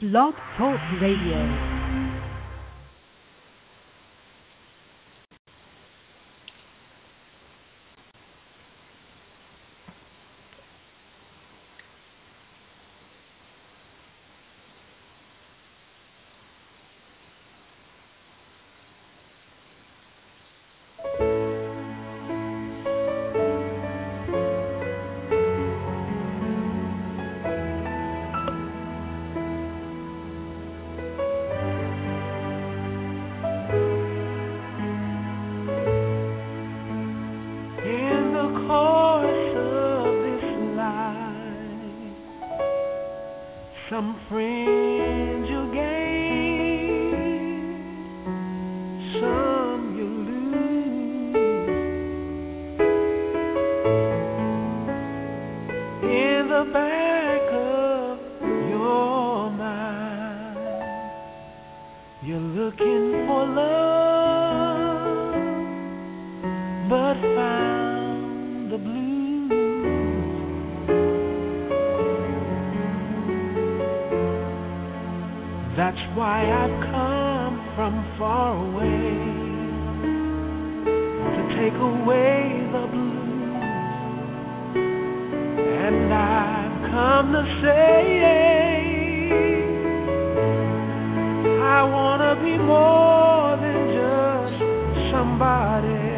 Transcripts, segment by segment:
Blog Talk Radio. Some friends you gain, some you lose. In the back of your mind, you're looking for love, but found the blues. That's why I've come from far away to take away the blues. And I've come to say I wanna be more than just somebody.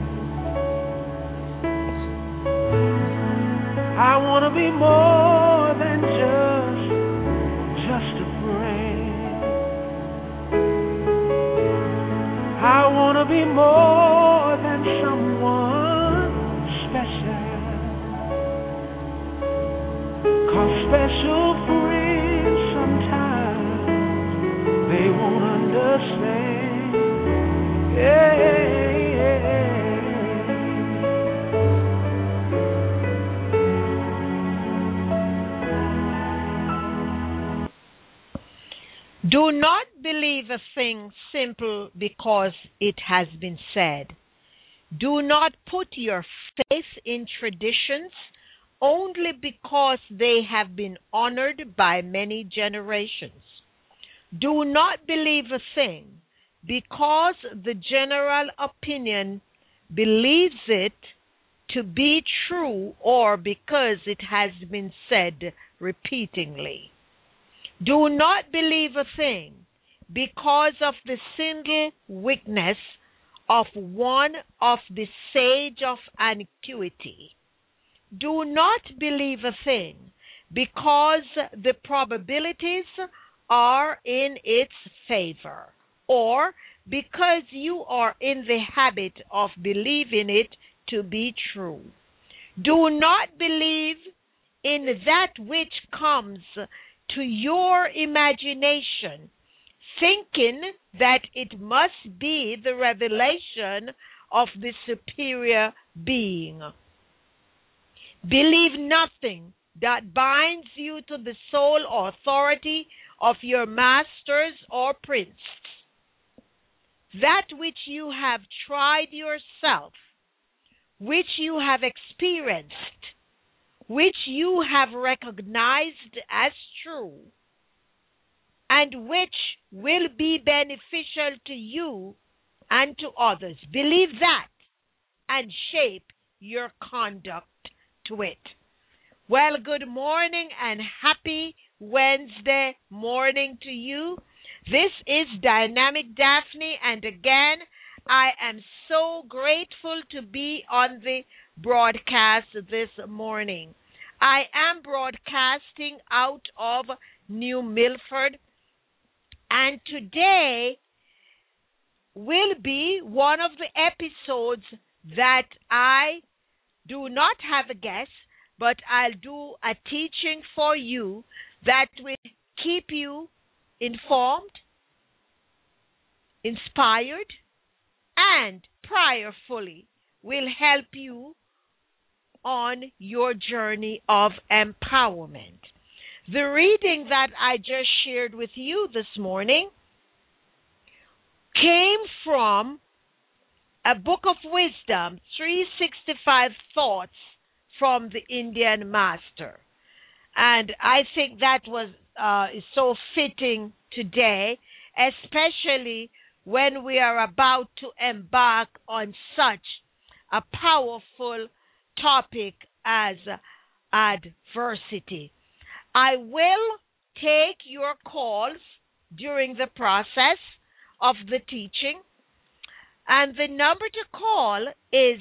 I wanna be more than just a friend. I wanna be more than someone special. 'Cause special friends sometimes they won't understand. Yeah. Do not believe a thing simple because it has been said. Do not put your faith in traditions only because they have been honored by many generations. Do not believe a thing because the general opinion believes it to be true or because it has been said repeatedly. Do not believe a thing because of the single weakness of one of the sage of antiquity. Do not believe a thing because the probabilities are in its favor, or because you are in the habit of believing it to be true. Do not believe in that which comes to your imagination, thinking that it must be the revelation of the superior being. Believe nothing that binds you to the sole authority of your masters or prince. That which you have tried yourself, which you have experienced, which you have recognized as true, and which will be beneficial to you and to others. Believe that and shape your conduct to it. Well, good morning and happy Wednesday morning to you. This is Dynamic Daphne, and again, I am so grateful to be on the broadcast this morning. I am broadcasting out of New Milford, and today will be one of the episodes that I do not have a guest, but I'll do a teaching for you that will keep you informed, inspired, and prayerfully will help you on your journey of empowerment. The reading that I just shared with you this morning came from a book of wisdom, 365 Thoughts from the Indian Master. And I think that was is so fitting today, especially when we are about to embark on such a powerful topic as adversity. I will take your calls during the process of the teaching, and the number to call is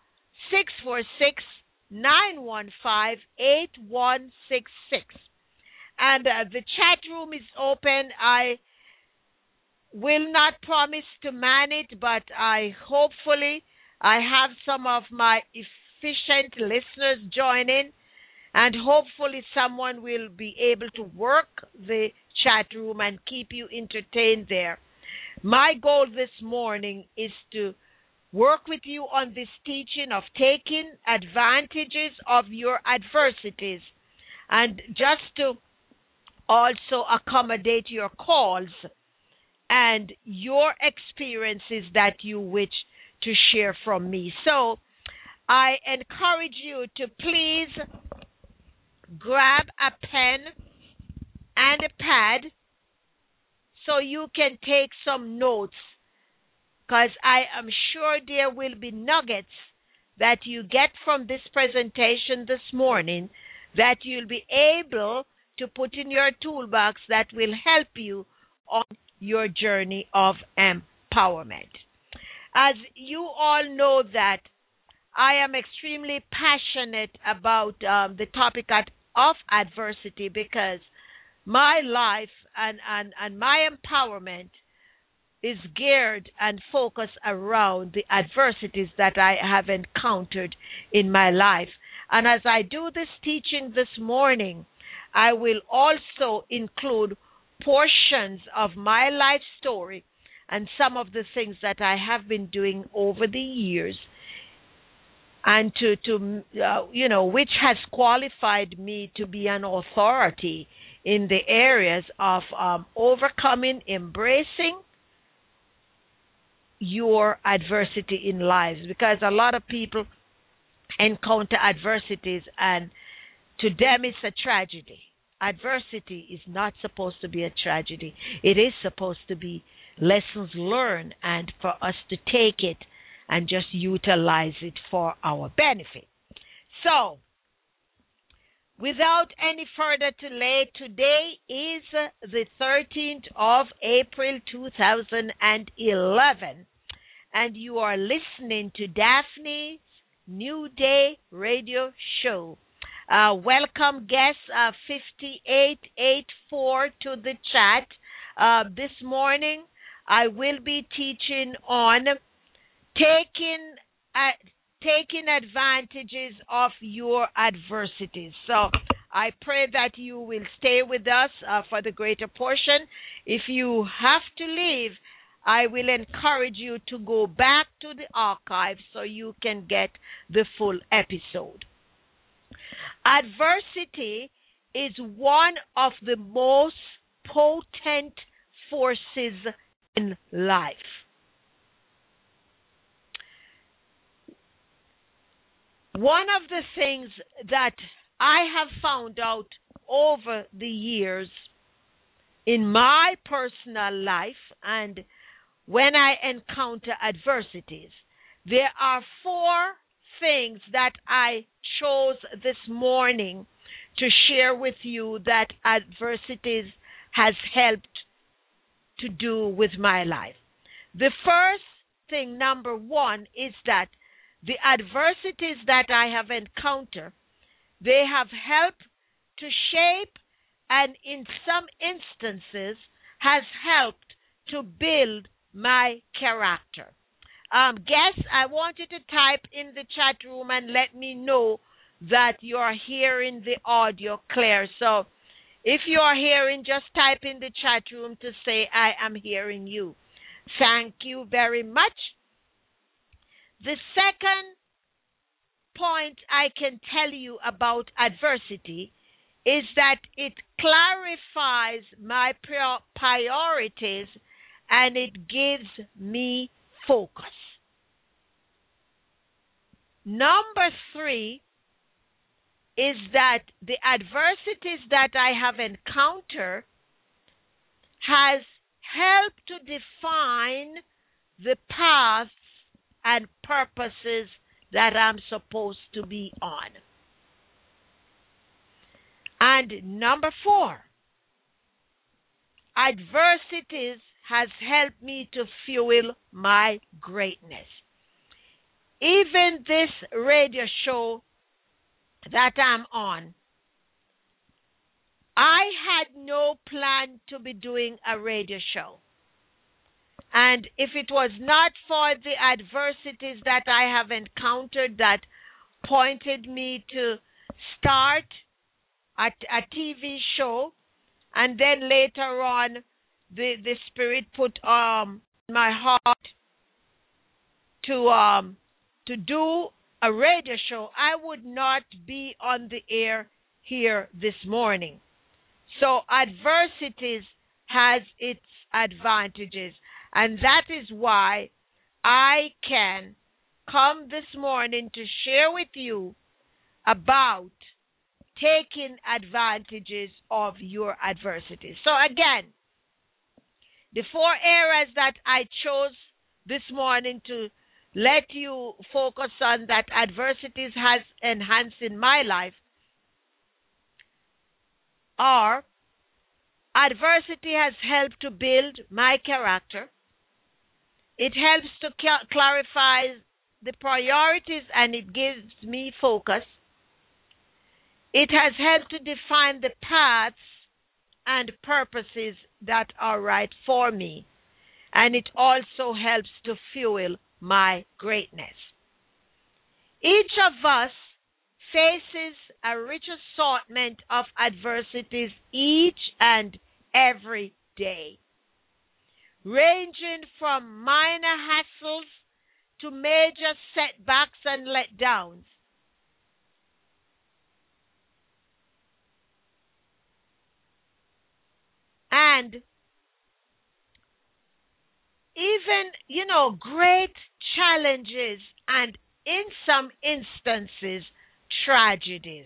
646-915-8166. And the chat room is open. I will not promise to man it, but I have some of my efficient listeners join in, and hopefully someone will be able to work the chat room and keep you entertained there. My goal this morning is to work with you on this teaching of taking advantages of your adversities, and just to also accommodate your calls and your experiences that you wish to share from me. So I encourage you to please grab a pen and a pad so you can take some notes, because I am sure there will be nuggets that you get from this presentation this morning that you'll be able to put in your toolbox that will help you on your journey of empowerment. As you all know that I am extremely passionate about the topic of adversity, because my life and my empowerment is geared and focused around the adversities that I have encountered in my life. And as I do this teaching this morning, I will also include portions of my life story and some of the things that I have been doing over the years, and which has qualified me to be an authority in the areas of overcoming, embracing your adversity in life. Because a lot of people encounter adversities, and to them it's a tragedy. Adversity is not supposed to be a tragedy. It is supposed to be lessons learned, and for us to take it and just utilize it for our benefit. So, without any further delay, today is the 13th of April 2011, and you are listening to Daphne's New Day Radio Show. Welcome guests 5884 to the chat. This morning I will be teaching on taking advantages of your adversities. So I pray that you will stay with us for the greater portion. If you have to leave, I will encourage you to go back to the archive so you can get the full episode. Adversity is one of the most potent forces in life. One of the things that I have found out over the years in my personal life, and when I encounter adversities, there are 4 things that I chose this morning to share with you that adversities has helped to do with my life. The first thing, number 1, is that the adversities that I have encountered, they have helped to shape, and in some instances has helped to build my character. Guests, I want you to type in the chat room and let me know that you are hearing the audio clear. So if you are hearing, just type in the chat room to say, I am hearing you. Thank you very much. The second point I can tell you about adversity is that it clarifies my priorities, and it gives me focus. Number 3 is that the adversities that I have encountered has helped to define the paths and purposes that I'm supposed to be on. And number 4, adversities has helped me to fuel my greatness. Even this radio show that I'm on, I had no plan to be doing a radio show. And if it was not for the adversities that I have encountered that pointed me to start a TV show, and then later on the Spirit put my heart to do a radio show, I would not be on the air here this morning. So adversities has its advantages, and that is why I can come this morning to share with you about taking advantages of your adversities. So again, the 4 areas that I chose this morning to let you focus on that adversities has enhanced in my life are: adversity has helped to build my character. It helps to clarify the priorities and it gives me focus. It has helped to define the paths and purposes that are right for me. And it also helps to fuel my greatness. Each of us faces a rich assortment of adversities each and every day, ranging from minor hassles to major setbacks and letdowns. And even, great challenges and, in some instances, tragedies.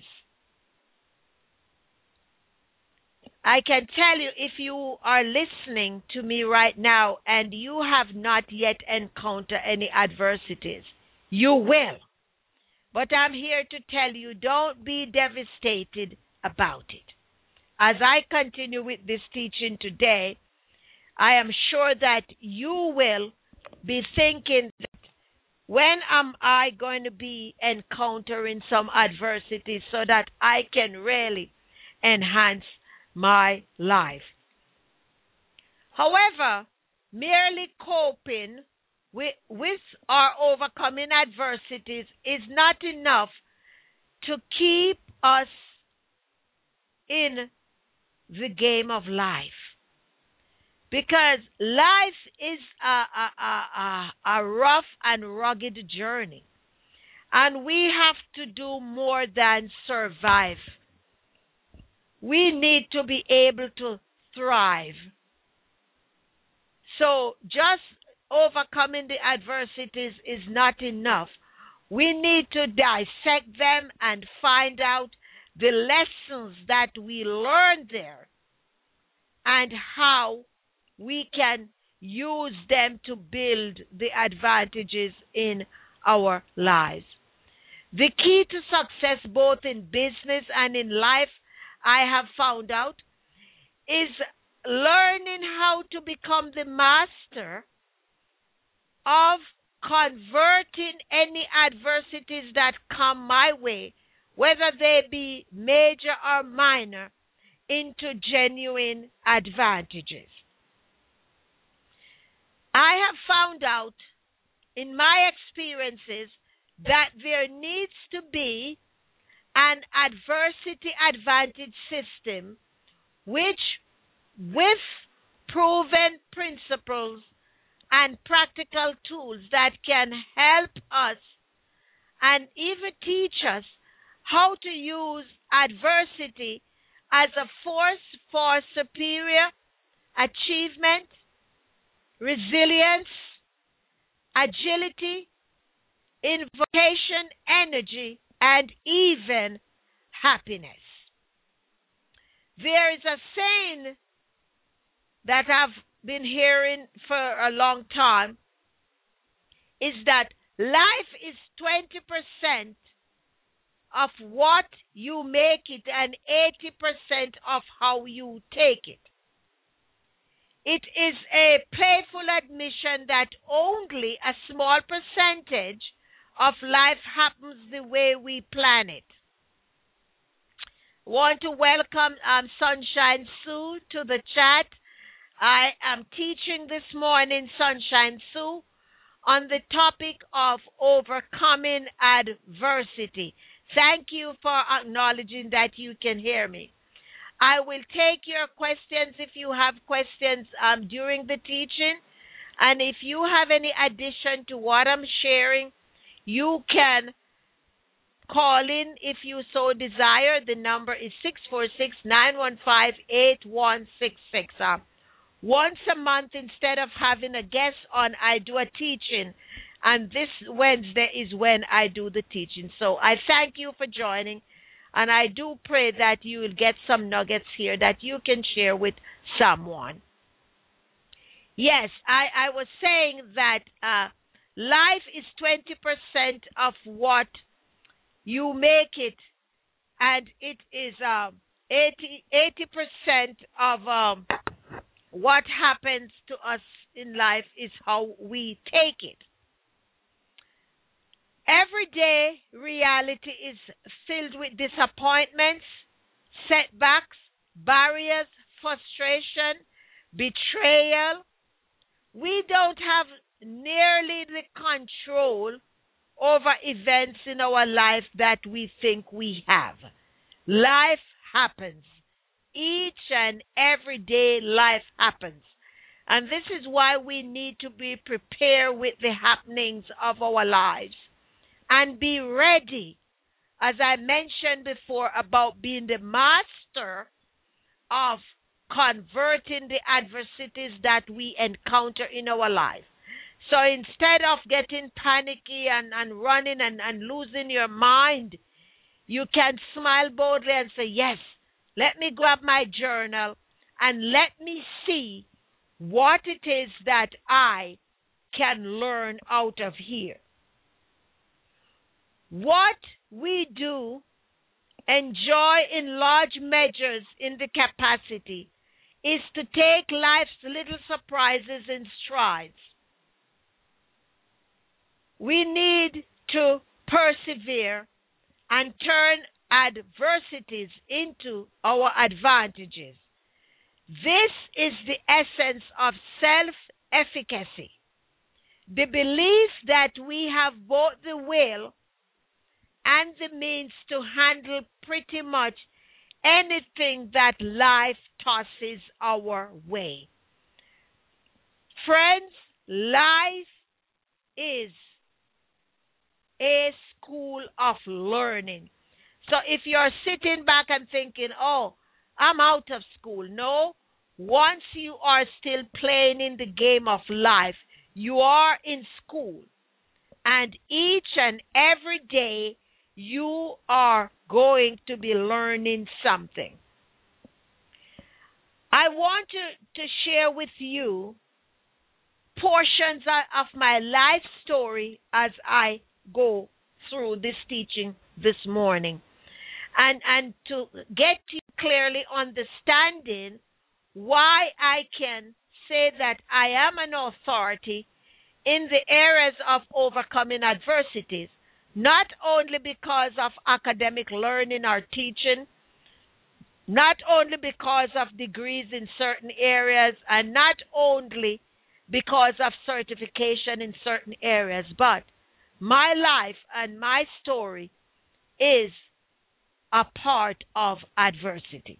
I can tell you, if you are listening to me right now and you have not yet encountered any adversities, you will. But I'm here to tell you, don't be devastated about it. As I continue with this teaching today, I am sure that you will be thinking, when am I going to be encountering some adversity so that I can really enhance my life? However, merely coping with or overcoming adversities is not enough to keep us in the game of life. Because life is a rough and rugged journey. And we have to do more than survive. We need to be able to thrive. So just overcoming the adversities is not enough. We need to dissect them and find out the lessons that we learned there and how we can use them to build the advantages in our lives. The key to success both in business and in life, I have found out, is learning how to become the master of converting any adversities that come my way, whether they be major or minor, into genuine advantages. I have found out in my experiences that there needs to be an adversity advantage system which, with proven principles and practical tools that can help us and even teach us how to use adversity as a force for superior achievement, resilience, agility, invocation, energy, and even happiness. There is a saying that I've been hearing for a long time, is that life is 20% of what you make it and 80% of how you take it. It is a playful admission that only a small percentage of life happens the way we plan it. Want to welcome Sunshine Sue to the chat. I am teaching this morning, Sunshine Sue, on the topic of overcoming adversity. Thank you for acknowledging that you can hear me. I will take your questions if you have questions during the teaching. And if you have any addition to what I'm sharing, you can call in if you so desire. The number is 646-915-8166. Once a month, instead of having a guest on, I do a teaching. And this Wednesday is when I do the teaching. So I thank you for joining. And I do pray that you will get some nuggets here that you can share with someone. Yes, I was saying that life is 20% of what you make it, and it is 80% of what happens to us in life is how we take it. Everyday reality is filled with disappointments, setbacks, barriers, frustration, betrayal. We don't have nearly the control over events in our life that we think we have. Life happens. Each and every day life happens. And this is why we need to be prepared with the happenings of our lives and be ready, as I mentioned before, about being the master of converting the adversities that we encounter in our life. So instead of getting panicky and running and losing your mind, you can smile boldly and say, yes, let me grab my journal and let me see what it is that I can learn out of here. What we do enjoy in large measures in the capacity is to take life's little surprises in strides. We need to persevere and turn adversities into our advantages. This is the essence of self-efficacy, the belief that we have both the will and the means to handle pretty much anything that life tosses our way. Friends, life is a school of learning. So if you're sitting back and thinking, oh, I'm out of school. No, once you are still playing in the game of life, you are in school. And each and every day, you are going to be learning something. I want to share with you portions of my life story as I go through this teaching this morning, and to get you clearly understanding why I can say that I am an authority in the areas of overcoming adversities, not only because of academic learning or teaching, not only because of degrees in certain areas, and not only because of certification in certain areas, but my life and my story is a part of adversity.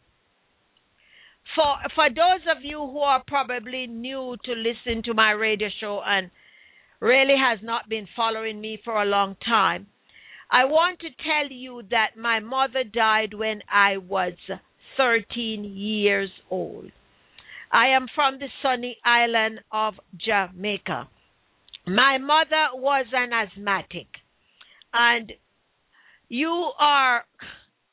For those of you who are probably new to listen to my radio show and really has not been following me for a long time, I want to tell you that my mother died when I was 13 years old. I am from the sunny island of Jamaica. My mother was an asthmatic, and you are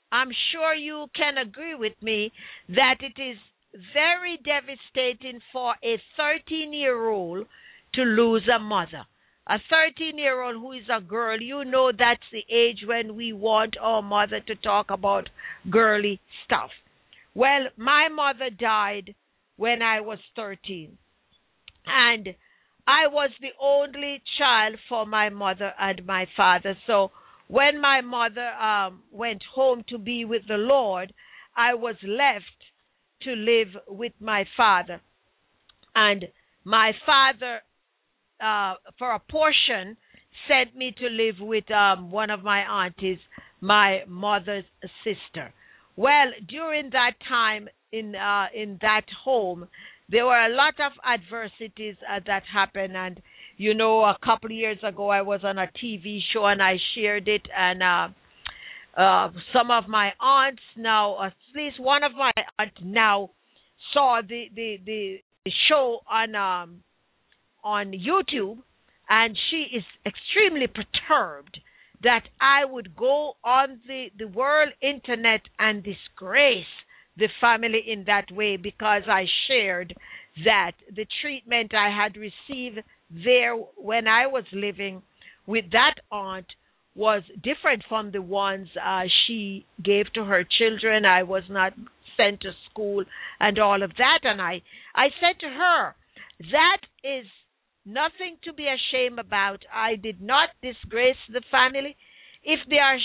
I'm sure you can agree with me that it is very devastating for a 13-year-old to lose a mother. A 13-year-old who is a girl, you know that's the age when we want our mother to talk about girly stuff. Well, my mother died when I was 13. And I was the only child for my mother and my father. So when my mother went home to be with the Lord, I was left to live with my father. And my father, for a portion, sent me to live with one of my aunties, my mother's sister. Well, during that time in that home, there were a lot of adversities that happened. And, you know, a couple of years ago, I was on a TV show and I shared it. And some of my aunts now, at least one of my aunts now, saw the show on YouTube, and she is extremely perturbed that I would go on the world internet and disgrace the family in that way because I shared that the treatment I had received there when I was living with that aunt was different from the ones she gave to her children. I was not sent to school and all of that. And I said to her, that is nothing to be ashamed about. I did not disgrace the family. If there's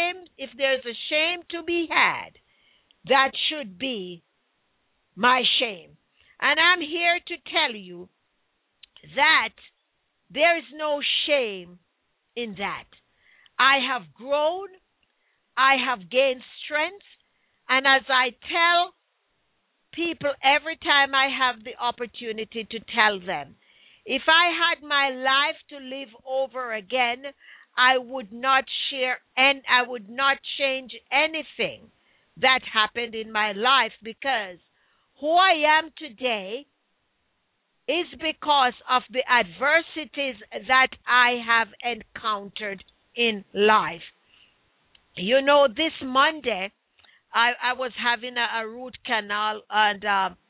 a shame to be had, that should be my shame. And I'm here to tell you that there is no shame in that. I have grown, I have gained strength, and as I tell people every time I have the opportunity to tell them, if I had my life to live over again, I would not share and I would not change anything that happened in my life, because who I am today is because of the adversities that I have encountered in life. You know, this Monday, I was having a root canal, and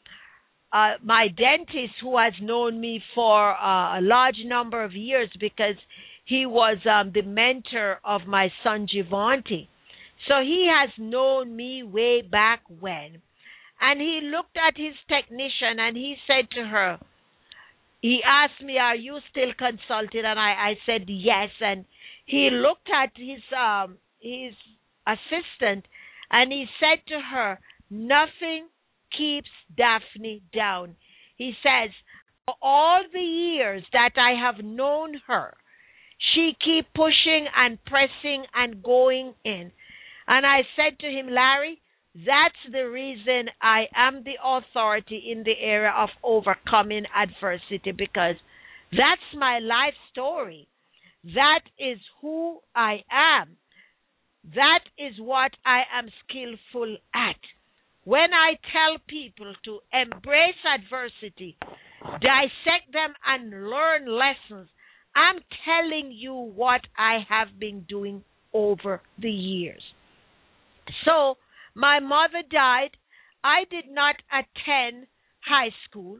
my dentist, who has known me for a large number of years because he was the mentor of my son Giovanni. So he has known me way back when. And he looked at his technician and he said to her, he asked me, are you still consulting? And I said, yes. And he looked at his assistant and he said to her, nothing keeps Daphne down. He says, for all the years that I have known her, she keep pushing and pressing and going in. And I said to him, Larry, that's the reason I am the authority in the area of overcoming adversity, because that's my life story. That is who I am. That is what I am skillful at. When I tell people to embrace adversity, dissect them and learn lessons, I'm telling you what I have been doing over the years. So, my mother died. I did not attend high school.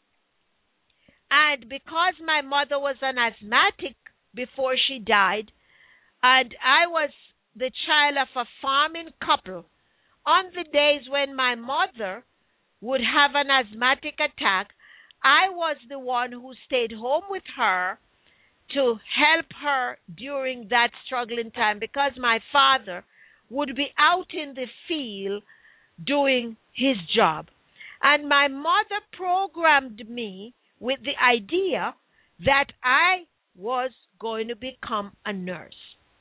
And because my mother was an asthmatic before she died, and I was the child of a farming couple, on the days when my mother would have an asthmatic attack, I was the one who stayed home with her to help her during that struggling time, because my father would be out in the field doing his job. And my mother programmed me with the idea that I was going to become a nurse.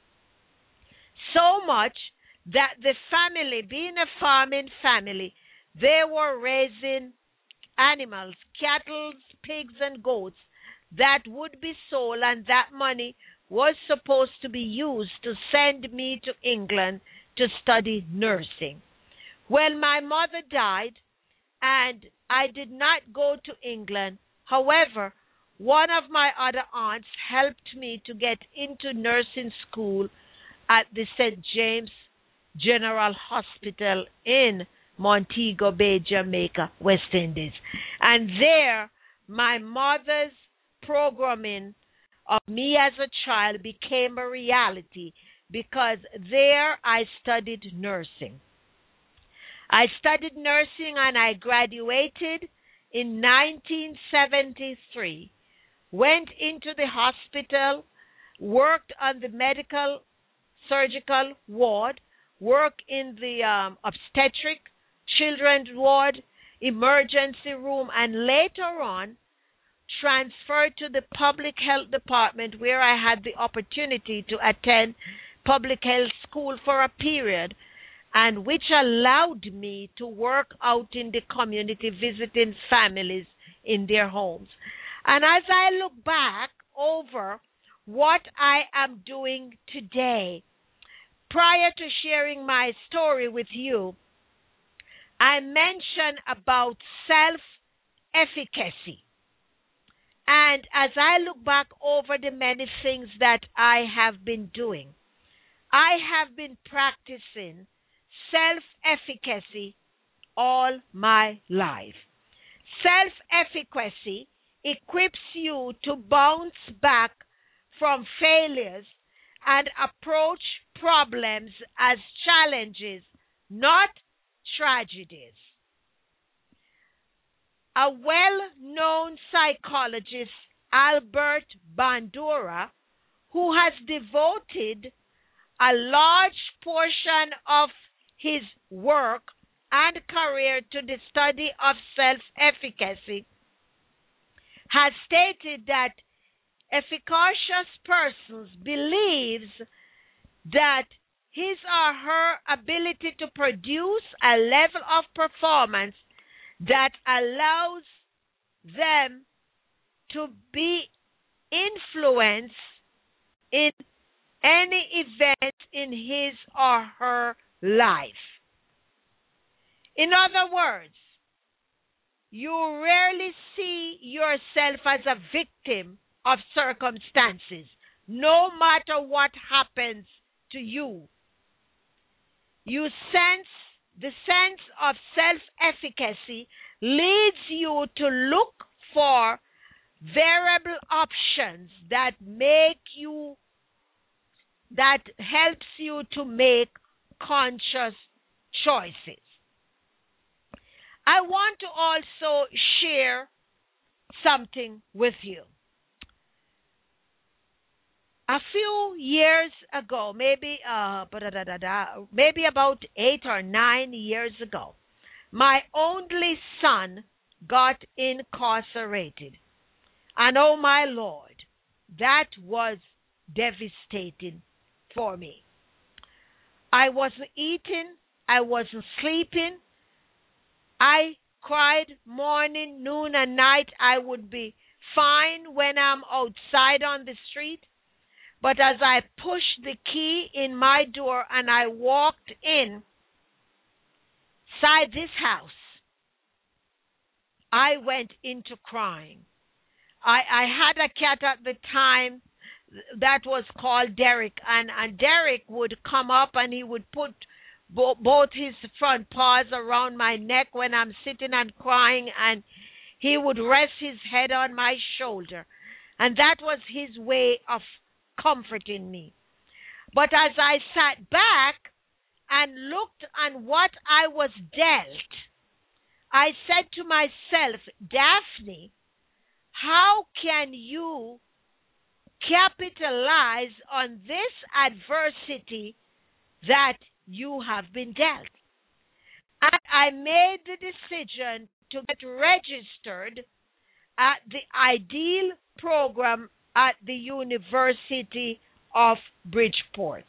So much that the family, being a farming family, they were raising animals, cattle, pigs, and goats that would be sold, and that money was supposed to be used to send me to England to study nursing. Well, my mother died, and I did not go to England. However, one of my other aunts helped me to get into nursing school at the St. James General Hospital in Montego Bay, Jamaica, West Indies. And there, my mother's programming of me as a child became a reality because there I studied nursing. I studied nursing and I graduated in 1973, went into the hospital, worked on the medical surgical ward, worked in the obstetric, children's ward, emergency room, and later on transferred to the public health department where I had the opportunity to attend public health school for a period, and which allowed me to work out in the community visiting families in their homes. And as I look back over what I am doing today, prior to sharing my story with you, I mentioned about self-efficacy. And as I look back over the many things that I have been doing, I have been practicing self-efficacy all my life. Self-efficacy equips you to bounce back from failures and approach problems as challenges, not tragedies. A well-known psychologist, Albert Bandura, who has devoted a large portion of his work and career to the study of self-efficacy, has stated that efficacious persons believes that his or her ability to produce a level of performance that allows them to be influenced in any event in his or her life. In other words, you rarely see yourself as a victim of circumstances, no matter what happens to you. You sense the sense of self-efficacy leads you to look for variable options that helps you to make conscious choices. I want to also share something with you. A few years ago, maybe about 8 or 9 years ago, my only son got incarcerated. And oh my Lord, that was devastating for me. I wasn't eating, I wasn't sleeping. I cried morning, noon, and night. I would be fine when I'm outside on the street. But as I pushed the key in my door and I walked inside this house, I went into crying. I had a cat at the time that was called Derek, and Derek would come up and he would put both his front paws around my neck when I'm sitting and crying, and he would rest his head on my shoulder. And that was his way of comforting me. But as I sat back and looked on what I was dealt, I said to myself, Daphne, how can you capitalize on this adversity that you have been dealt? And I made the decision to get registered at the Ideal program at the University of Bridgeport.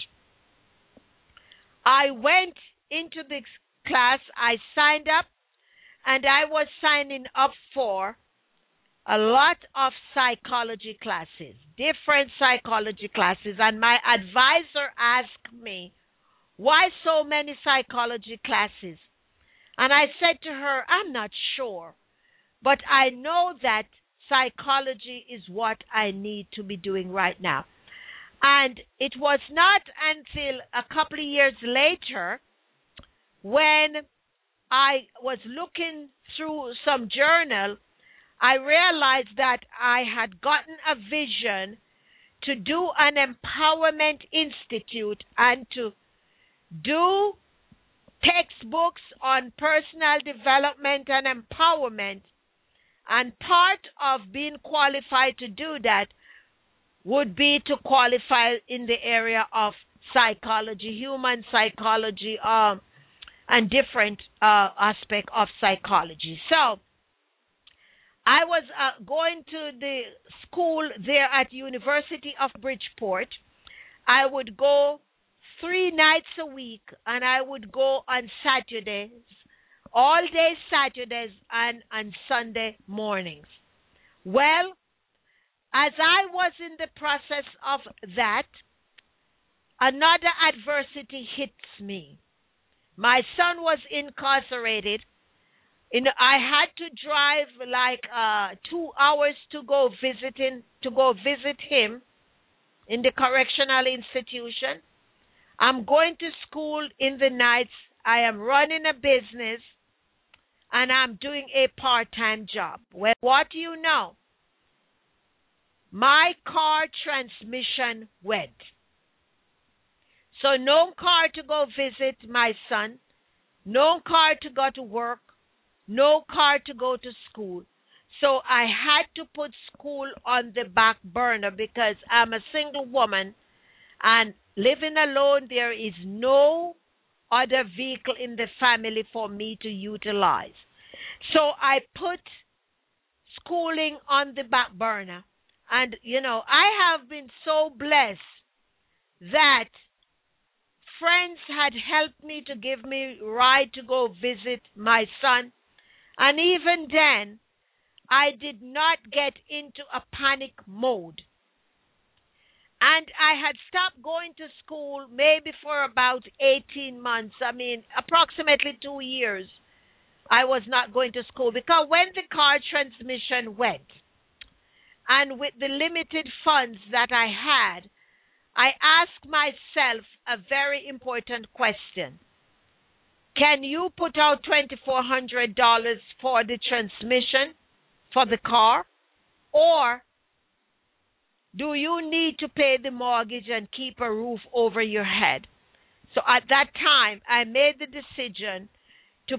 I went into the class, I signed up, and I was signing up for a lot of psychology classes, different psychology classes, and my advisor asked me, why so many psychology classes? And I said to her, I'm not sure, but I know that psychology is what I need to be doing right now. And it was not until a couple of years later when I was looking through some journal, I realized that I had gotten a vision to do an empowerment institute and to do textbooks on personal development and empowerment. And part of being qualified to do that would be to qualify in the area of psychology, human psychology, and different aspect of psychology. So I was going to the school there at University of Bridgeport. I would go 3 nights a week, and I would go on Saturdays, all day Saturdays, and on Sunday mornings. Well, as I was in the process of that, another adversity hits me. My son was incarcerated. I had to drive like 2 hours to go visit him in the correctional institution. I'm going to school in the nights. I am running a business, and I'm doing a part-time job. Well, what do you know? My car transmission went. So no car to go visit my son, no car to go to work, no car to go to school. So I had to put school on the back burner because I'm a single woman and living alone. There is no other vehicle in the family for me to utilize. So I put schooling on the back burner. And, I have been so blessed that friends had helped me to give me a ride to go visit my son. And even then, I did not get into a panic mode. And I had stopped going to school maybe for about 18 months. Approximately 2 years. I was not going to school because when the car transmission went, and with the limited funds that I had, I asked myself a very important question. Can you put out $2,400 for the transmission for the car? Or do you need to pay the mortgage and keep a roof over your head? So at that time, I made the decision to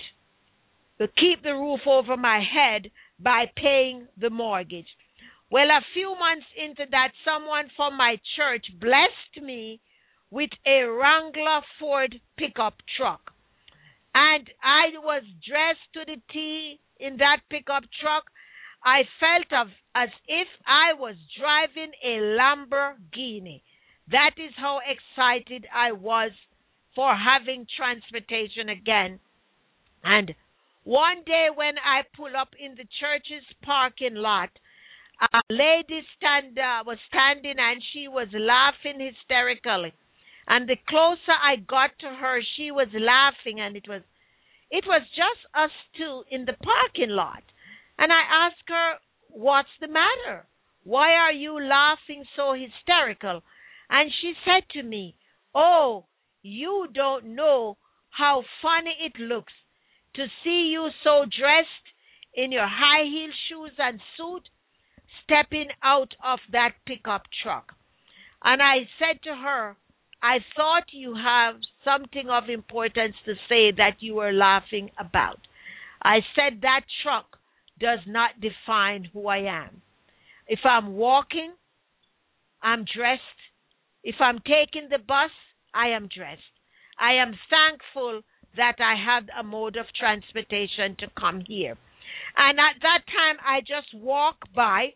keep the roof over my head by paying the mortgage. Well, a few months into that, someone from my church blessed me with a Wrangler Ford pickup truck. And I was dressed to the T in that pickup truck. I felt as if I was driving a Lamborghini. That is how excited I was for having transportation again. And one day when I pull up in the church's parking lot, a lady was standing and she was laughing hysterically. And the closer I got to her, she was laughing, and it was just us two in the parking lot. And I asked her, "What's the matter? Why are you laughing so hysterical?" And she said to me, "Oh, you don't know how funny it looks to see you so dressed in your high heel shoes and suit, stepping out of that pickup truck." And I said to her, "I thought you have something of importance to say that you were laughing about." I said, "That truck does not define who I am. If I'm walking, I'm dressed. If I'm taking the bus, I am dressed. I am thankful that I have a mode of transportation to come here." And at that time, I just walked by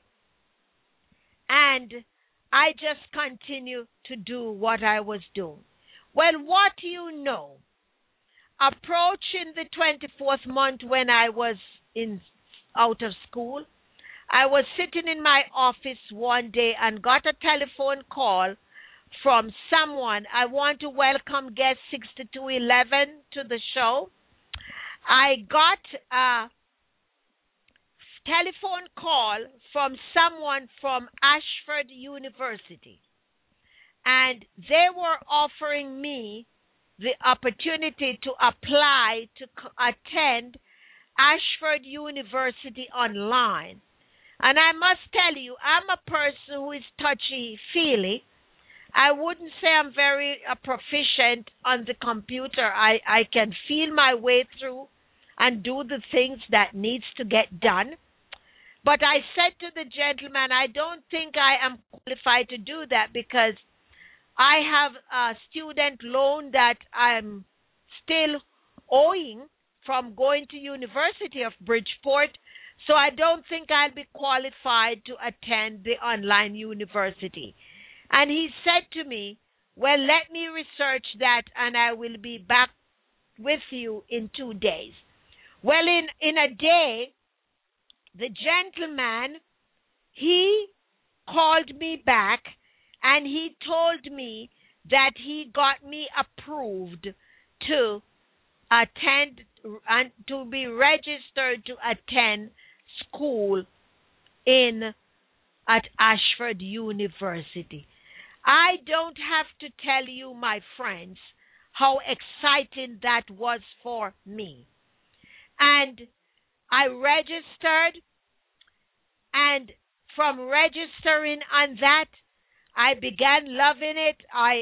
and I just continued to do what I was doing. Well, what do you know? Approaching the 24th month when I was out of school, I was sitting in my office one day and got a telephone call from someone. I want to welcome guest 6211 to the show. I got a telephone call from someone from Ashford University. and they were offering me the opportunity to apply to attend Ashford University online. And I must tell you, I'm a person who is touchy-feely. I wouldn't say I'm very proficient on the computer. I can feel my way through and do the things that needs to get done. But I said to the gentleman, I don't think I am qualified to do that because I have a student loan that I'm still owing from going to University of Bridgeport, so I don't think I'll be qualified to attend the online university. And he said to me, well, let me research that and I will be back with you in 2 days. Well, in a day, the gentleman, he called me back and he told me that he got me approved to attend and to be registered to attend school at Ashford University. I don't have to tell you, my friends, how exciting that was for me. And I registered, and from registering on that, I began loving it.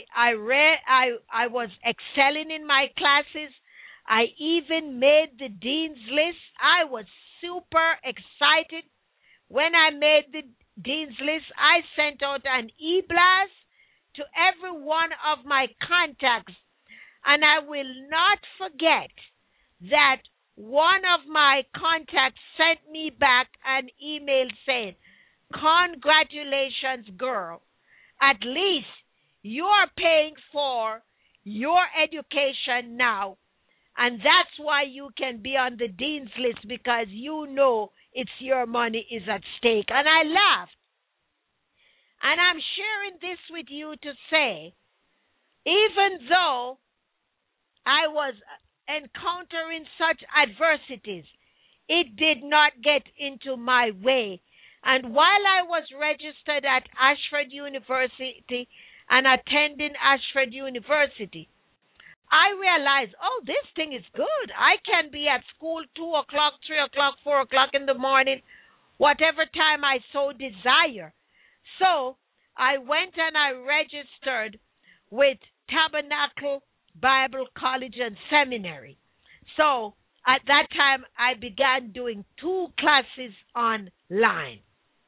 I was excelling in my classes. I even made the dean's list. I was super excited. When I made the dean's list, I sent out an e-blast to every one of my contacts. And I will not forget that one of my contacts sent me back an email saying, congratulations, girl. At least you are paying for your education now. And that's why you can be on the dean's list, because you know it's your money is at stake. And I laughed. And I'm sharing this with you to say, even though I was encountering such adversities, it did not get into my way. And while I was registered at Ashford University and attending Ashford University, I realized, oh, this thing is good. I can be at school 2 o'clock, 3 o'clock, 4 o'clock in the morning, whatever time I so desire. So I went and I registered with Tabernacle Bible College and Seminary. So at that time, I began doing 2 classes online.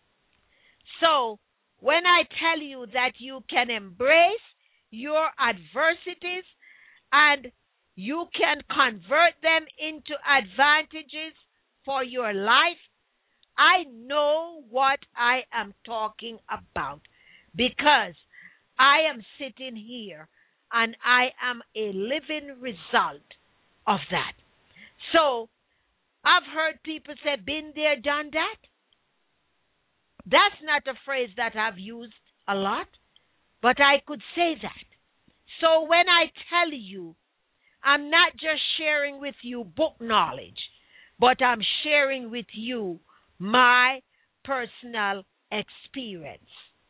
So when I tell you that you can embrace your adversities and you can convert them into advantages for your life, I know what I am talking about, because I am sitting here and I am a living result of that. So I've heard people say, been there, done that. That's not a phrase that I've used a lot, but I could say that. So when I tell you, I'm not just sharing with you book knowledge, but I'm sharing with you my personal experience.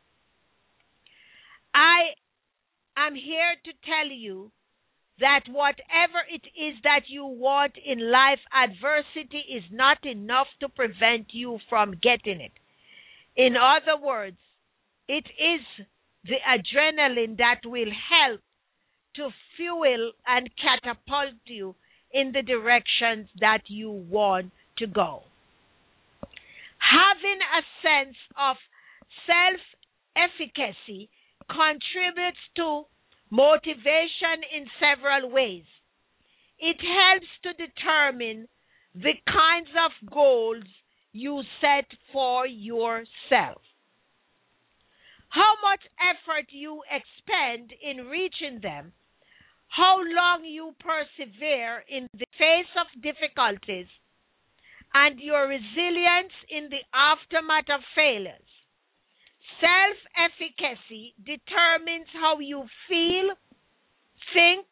I am here to tell you that whatever it is that you want in life, adversity is not enough to prevent you from getting it. In other words, it is the adrenaline that will help to fuel and catapult you in the directions that you want to go. Having a sense of self-efficacy contributes to motivation in several ways. It helps to determine the kinds of goals you set for yourself. How much effort you expend in reaching them, how long you persevere in the face of difficulties, and your resilience in the aftermath of failures. Self-efficacy determines how you feel, think,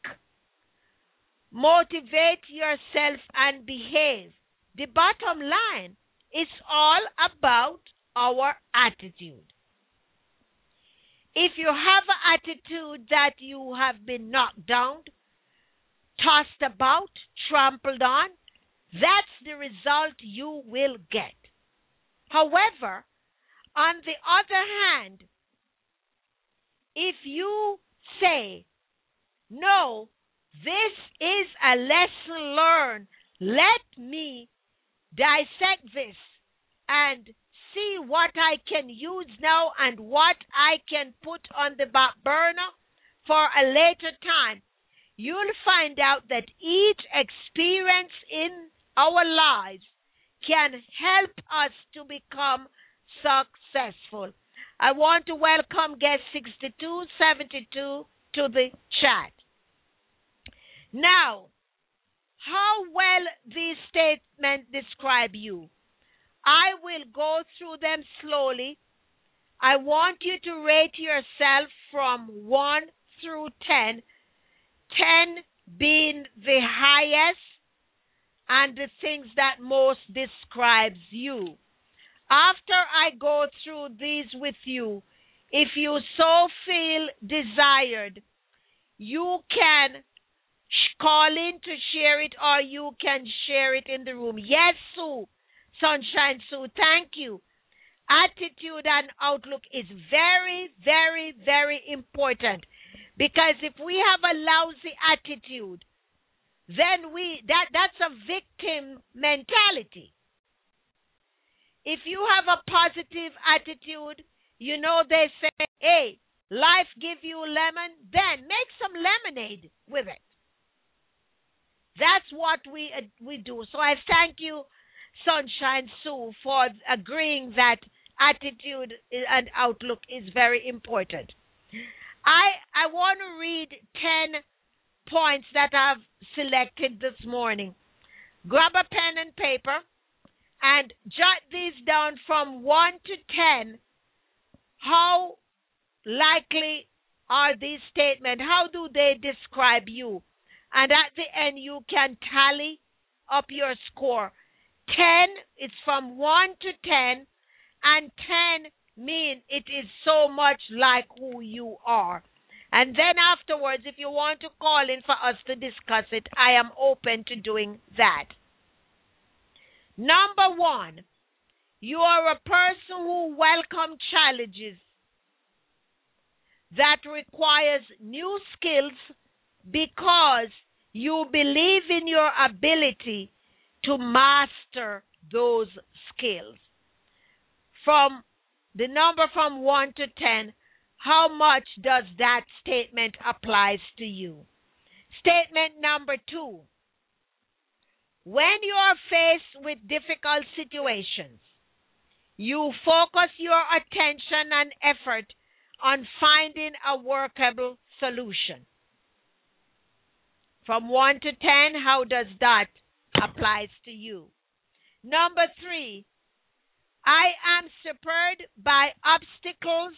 motivate yourself, and behave. The bottom line is all about our attitude. If you have an attitude that you have been knocked down, tossed about, trampled on, that's the result you will get. However, on the other hand, if you say, no, this is a lesson learned, let me dissect this and see what I can use now and what I can put on the back burner for a later time, you'll find out that each experience in our lives can help us to become successful. I want to welcome guest 6272 to the chat. Now, how well these statements describe you? I will go through them slowly. I want you to rate yourself from 1 through 10, 10 being the highest and the things that most describes you. After I go through these with you, if you so feel desired, you can call in to share it, or you can share it in the room. Yes, Sue, Sunshine Sue, thank you. Attitude and outlook is very, very, very important, because if we have a lousy attitude, then that's a victim mentality. If you have a positive attitude, you know they say, hey, life give you lemon, then make some lemonade with it. That's what we do. So I thank you, Sunshine Sue, for agreeing that attitude and outlook is very important. I want to read 10 points that I've selected this morning. Grab a pen and paper and jot these down from 1 to 10. How likely are these statements? How do they describe you? And at the end, you can tally up your score. 10 is from 1 to 10, and 10 mean it is so much like who you are. And then afterwards, if you want to call in for us to discuss it, I am open to doing that. Number 1, you are a person who welcomes challenges that requires new skills because you believe in your ability to master those skills. From the number from 1 to 10, how much does that statement apply to you? Statement number 2. When you are faced with difficult situations, you focus your attention and effort on finding a workable solution. From 1 to 10, how does that apply to you? Number 3, I am spurred by obstacles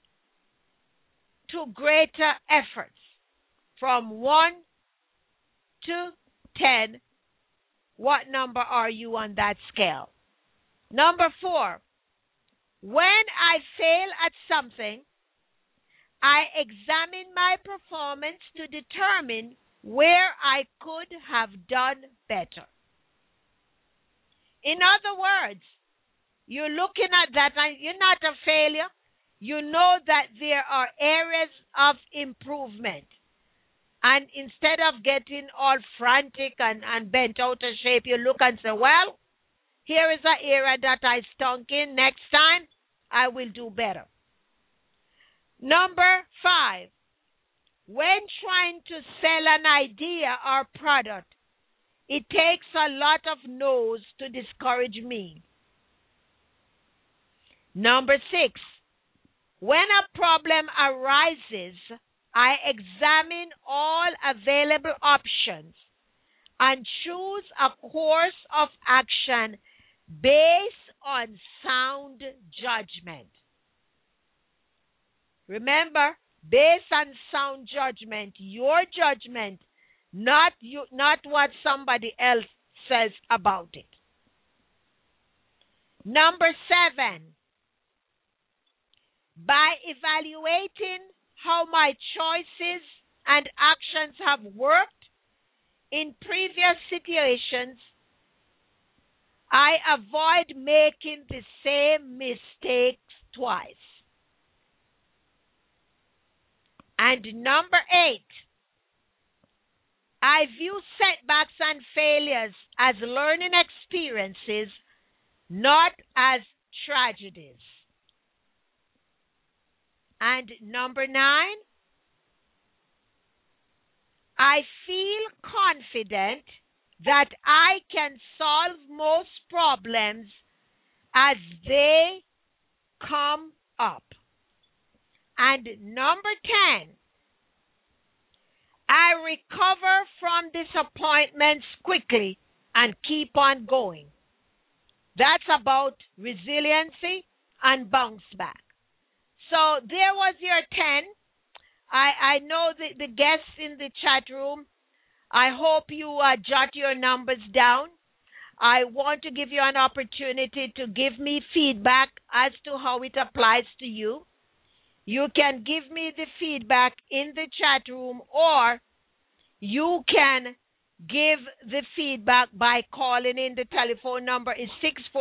to greater efforts. From 1 to 10, what number are you on that scale? Number 4, when I fail at something, I examine my performance to determine where I could have done better. In other words, you're looking at that and you're not a failure. You know that there are areas of improvement. And instead of getting all frantic and bent out of shape, you look and say, well, here is an area that I stunk in. Next time, I will do better. Number 5, when trying to sell an idea or product, it takes a lot of no's to discourage me. Number 6, when a problem arises, I examine all available options and choose a course of action based on sound judgment. Remember, based on sound judgment, your judgment, not what somebody else says about it. Number 7, By evaluating how my choices and actions have worked in previous situations, I avoid making the same mistakes twice. And number 8, I view setbacks and failures as learning experiences, not as tragedies. And number 9, I feel confident that I can solve most problems as they come up. And number 10, I recover from disappointments quickly and keep on going. That's about resiliency and bounce back. So there was your 10. I know the guests in the chat room, I hope you jot your numbers down. I want to give you an opportunity to give me feedback as to how it applies to you. You can give me the feedback in the chat room, or you can give the feedback by calling in. The telephone number is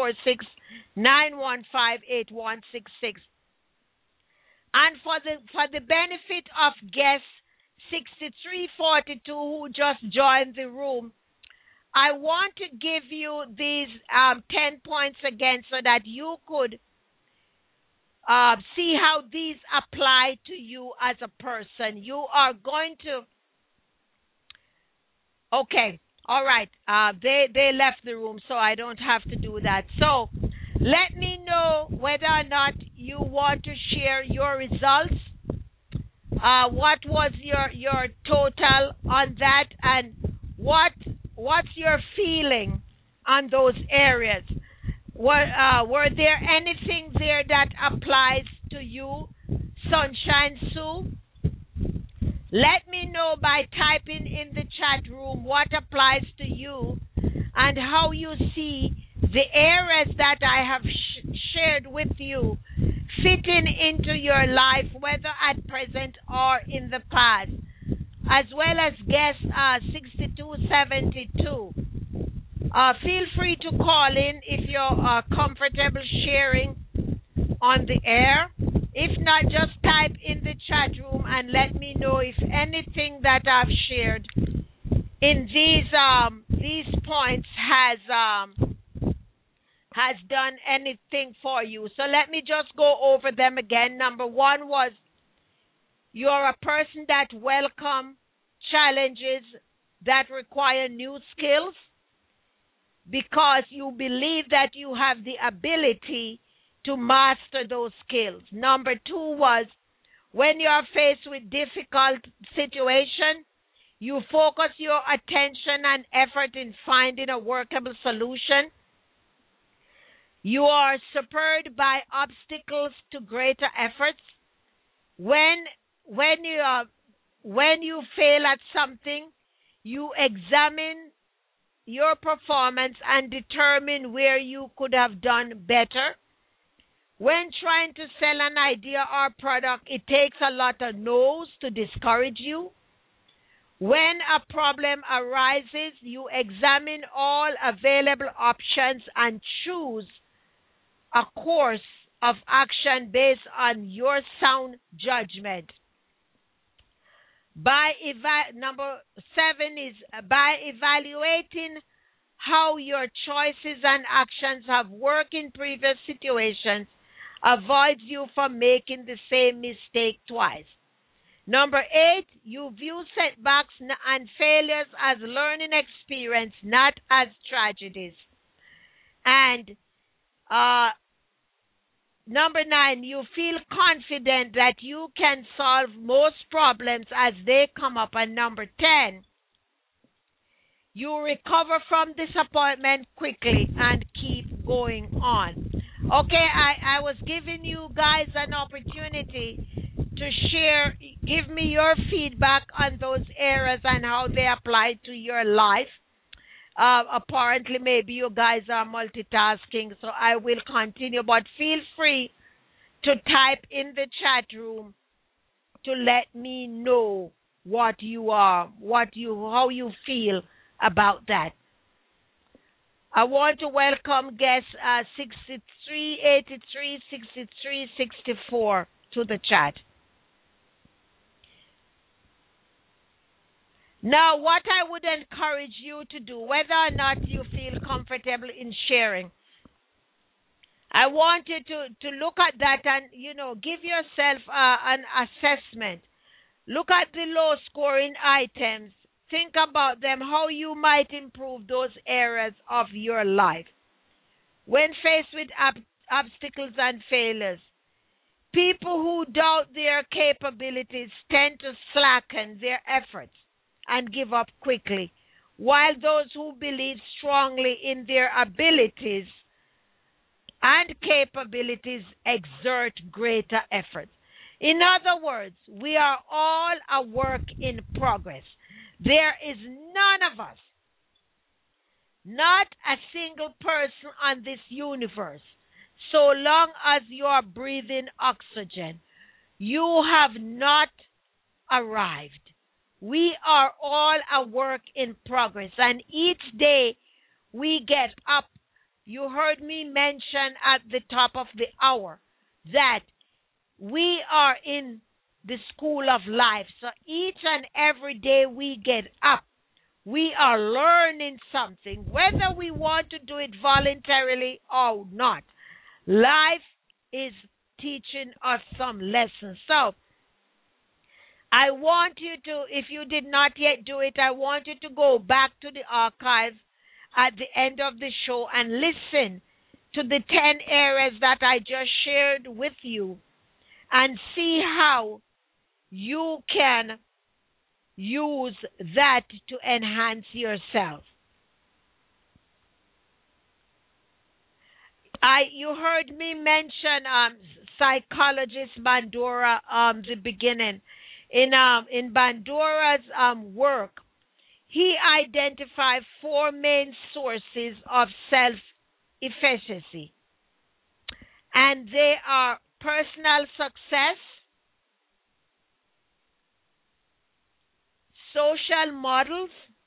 646-915-8166. And for the benefit of guests 6342 who just joined the room, I want to give you these 10 points again so that you could see how these apply to you as a person. You are going to... Okay, all right. They left the room, so I don't have to do that. So let me know whether or not you want to share your results. What was your total on that, and what's your feeling on those areas? Were there anything there that applies to you, Sunshine Sue? Let me know by typing in the chat room what applies to you and how you see the areas that I have shared with you fitting into your life, whether at present or in the past, as well as guest 6272. Feel free to call in if you're comfortable sharing on the air. If not, just type in the chat room and let me know if anything that I've shared in these points has done anything for you. So let me just go over them again. Number 1 was you're a person that welcomes challenges that require new skills because you believe that you have the ability to master those skills. Number 2 was when you're faced with difficult situation, you focus your attention and effort in finding a workable solution. You are spurred by obstacles to greater efforts. When you fail at something, you examine your performance and determine where you could have done better. When trying to sell an idea or product, it takes a lot of no's to discourage you. When a problem arises, you examine all available options and choose a course of action based on your sound judgment. Number 7 is by evaluating how your choices and actions have worked in previous situations, avoids you from making the same mistake twice. Number 8, you view setbacks and failures as learning experience, not as tragedies. And number 9, you feel confident that you can solve most problems as they come up. And number 10, you recover from disappointment quickly and keep going on. Okay, I was giving you guys an opportunity to share, give me your feedback on those areas and how they apply to your life. Apparently, maybe you guys are multitasking, so I will continue, but feel free to type in the chat room to let me know how you feel about that. I want to welcome guests 63, 83, 63, 64 to the chat. Now, what I would encourage you to do, whether or not you feel comfortable in sharing, I want you to look at that and, give yourself an assessment. Look at the low scoring items. Think about them, how you might improve those areas of your life. When faced with obstacles and failures, people who doubt their capabilities tend to slacken their efforts and give up quickly, while those who believe strongly in their abilities and capabilities exert greater effort. In other words, we are all a work in progress. There is none of us, not a single person on this universe, so long as you are breathing oxygen, you have not arrived. We are all a work in progress, and each day we get up. You heard me mention at the top of the hour that we are in the school of life. So each and every day we get up, we are learning something, whether we want to do it voluntarily or not. Life is teaching us some lessons. So I want you to, if you did not yet do it, I want you to go back to the archive at the end of the show and listen to the 10 areas that I just shared with you and see how you can use that to enhance yourself. You heard me mention psychologist Bandura the beginning. In Bandura's work, he identified 4 main sources of self-efficacy, and they are personal success, social models,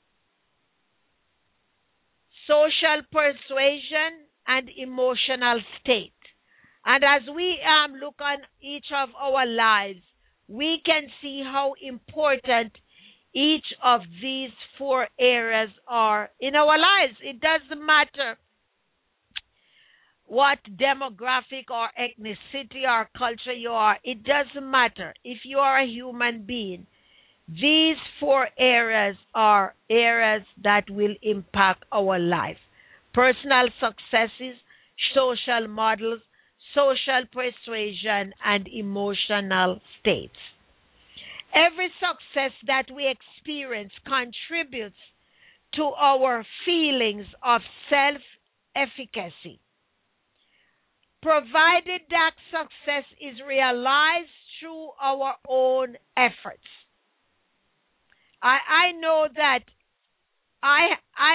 social persuasion, and emotional state. And as we look on each of our lives, we can see how important each of these 4 areas are in our lives. It doesn't matter what demographic or ethnicity or culture you are. It doesn't matter. If you are a human being, these 4 areas are areas that will impact our life. Personal successes, social models, social persuasion, and emotional states. Every success that we experience contributes to our feelings of self-efficacy, provided that success is realized through our own efforts. I know that I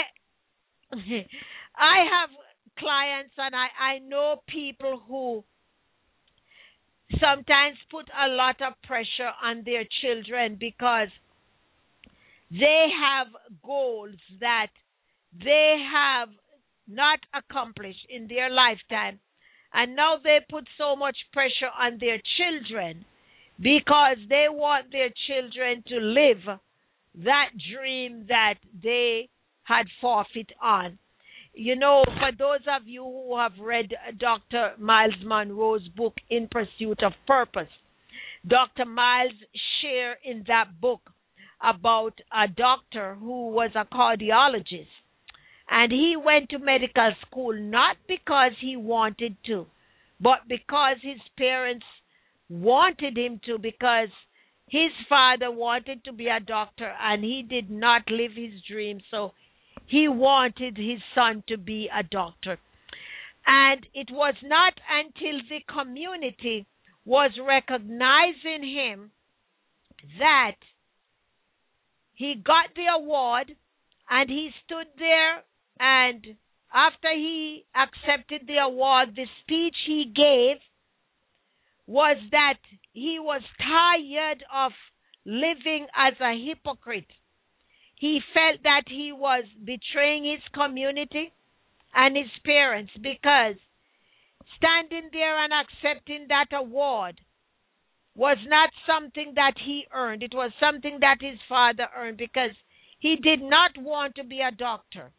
have clients, and I know people who sometimes put a lot of pressure on their children because they have goals that they have not accomplished in their lifetime, and now they put so much pressure on their children because they want their children to live that dream that they had forfeit on. You know, for those of you who have read Dr. Miles Monroe's book, In Pursuit of Purpose, Dr. Miles shared in that book about a doctor who was a cardiologist. And he went to medical school not because he wanted to, but because his parents wanted him to, because his father wanted to be a doctor and he did not live his dream, so he wanted his son to be a doctor. And it was not until the community was recognizing him that he got the award, and he stood there, and after he accepted the award, the speech he gave was that he was tired of living as a hypocrite. He felt that he was betraying his community and his parents, because standing there and accepting that award was not something that he earned. It was something that his father earned, because he did not want to be a doctor.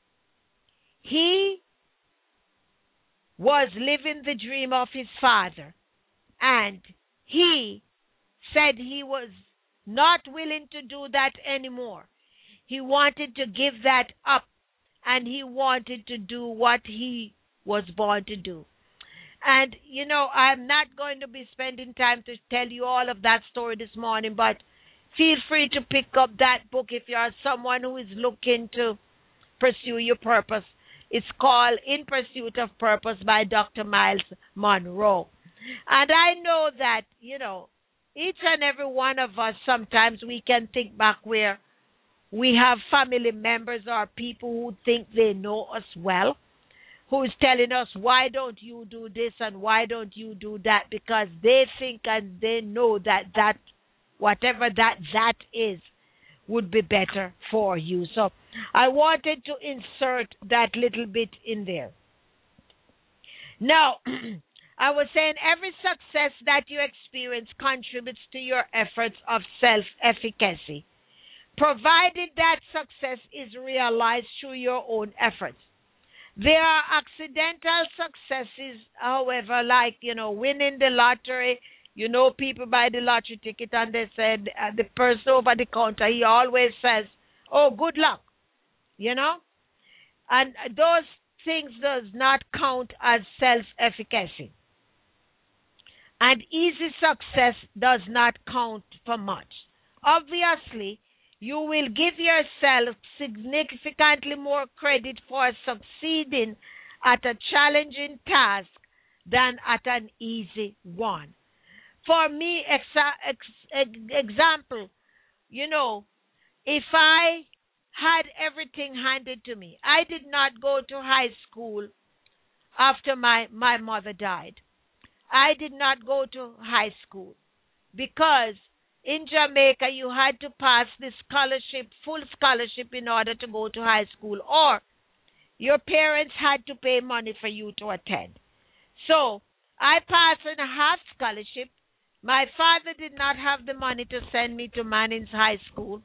He was living the dream of his father, and he said he was not willing to do that anymore. He wanted to give that up, and he wanted to do what he was born to do. And, I'm not going to be spending time to tell you all of that story this morning, but feel free to pick up that book if you are someone who is looking to pursue your purpose. It's called In Pursuit of Purpose by Dr. Miles Monroe. And I know that, each and every one of us, sometimes we can think back where we have family members or people who think they know us well, who is telling us, why don't you do this and why don't you do that? Because they think and they know that whatever that is would be better for you. So I wanted to insert that little bit in there. Now, I was saying every success that you experience contributes to your efforts of self-efficacy, provided that success is realized through your own efforts. There are accidental successes, however, like, winning the lottery. People buy the lottery ticket and they said, the person over the counter, he always says, oh, good luck, And those things does not count as self-efficacy. And easy success does not count for much. Obviously, you will give yourself significantly more credit for succeeding at a challenging task than at an easy one. For me, example, if I had everything handed to me, I did not go to high school after my mother died. I did not go to high school because in Jamaica, you had to pass the scholarship, full scholarship, in order to go to high school, or your parents had to pay money for you to attend. So I passed on a half scholarship. My father did not have the money to send me to Manning's High School.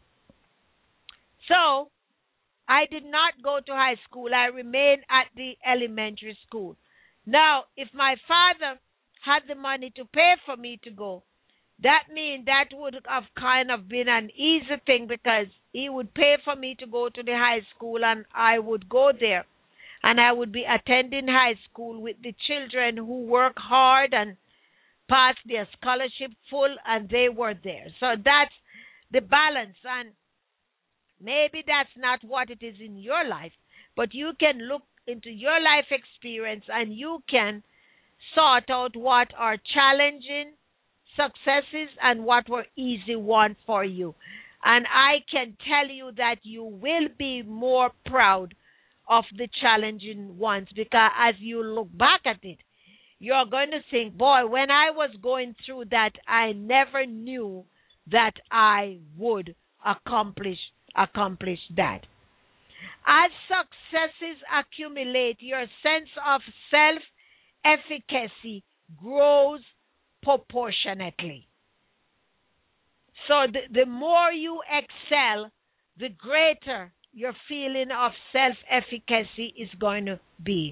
So I did not go to high school. I remained at the elementary school. Now, if my father had the money to pay for me to go, that means that would have kind of been an easy thing, because he would pay for me to go to the high school and I would go there. And I would be attending high school with the children who work hard and pass their scholarship full, and they were there. So that's the balance. And maybe that's not what it is in your life, but you can look into your life experience and you can sort out what are challenging successes and what were easy ones for you. And I can tell you that you will be more proud of the challenging ones, because as you look back at it, you're going to think, boy, when I was going through that, I never knew that I would accomplish that. As successes accumulate, your sense of self-efficacy grows proportionately. So the more you excel, the greater your feeling of self-efficacy is going to be.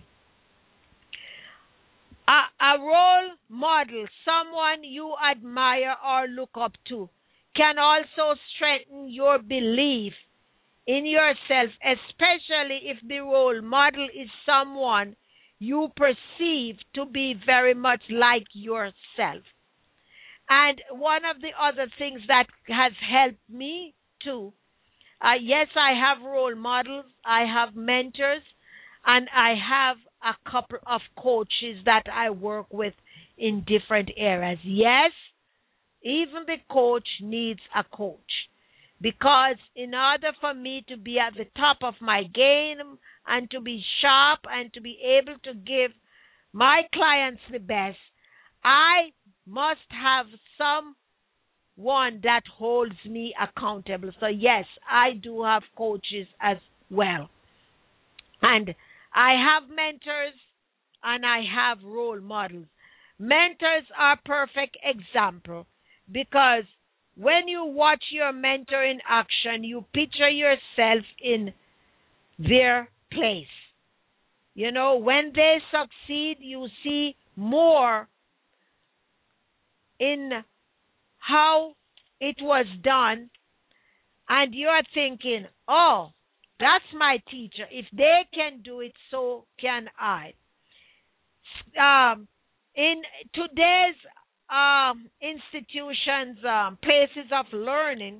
A role model, someone you admire or look up to, can also strengthen your belief in yourself, especially if the role model is someone you perceive to be very much like yourself. And one of the other things that has helped me too, yes, I have role models, I have mentors, and I have a couple of coaches that I work with in different areas. Yes, even the coach needs a coach, because in order for me to be at the top of my game and to be sharp and to be able to give my clients the best, I must have someone that holds me accountable. So yes, I do have coaches as well. And I have mentors and I have role models. Mentors are perfect example because when you watch your mentor in action, you picture yourself in their place. You know, when they succeed, you see more in how it was done, and you're thinking, oh, that's my teacher. If they can do it, so can I. In today's institutions, places of learning,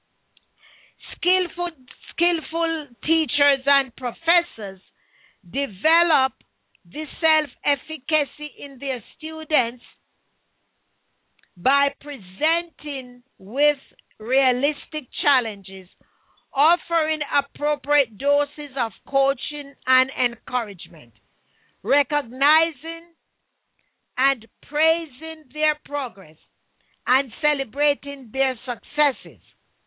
skillful teachers and professors develop this self-efficacy in their students by presenting with realistic challenges, offering appropriate doses of coaching and encouragement, recognizing and praising their progress, and celebrating their successes.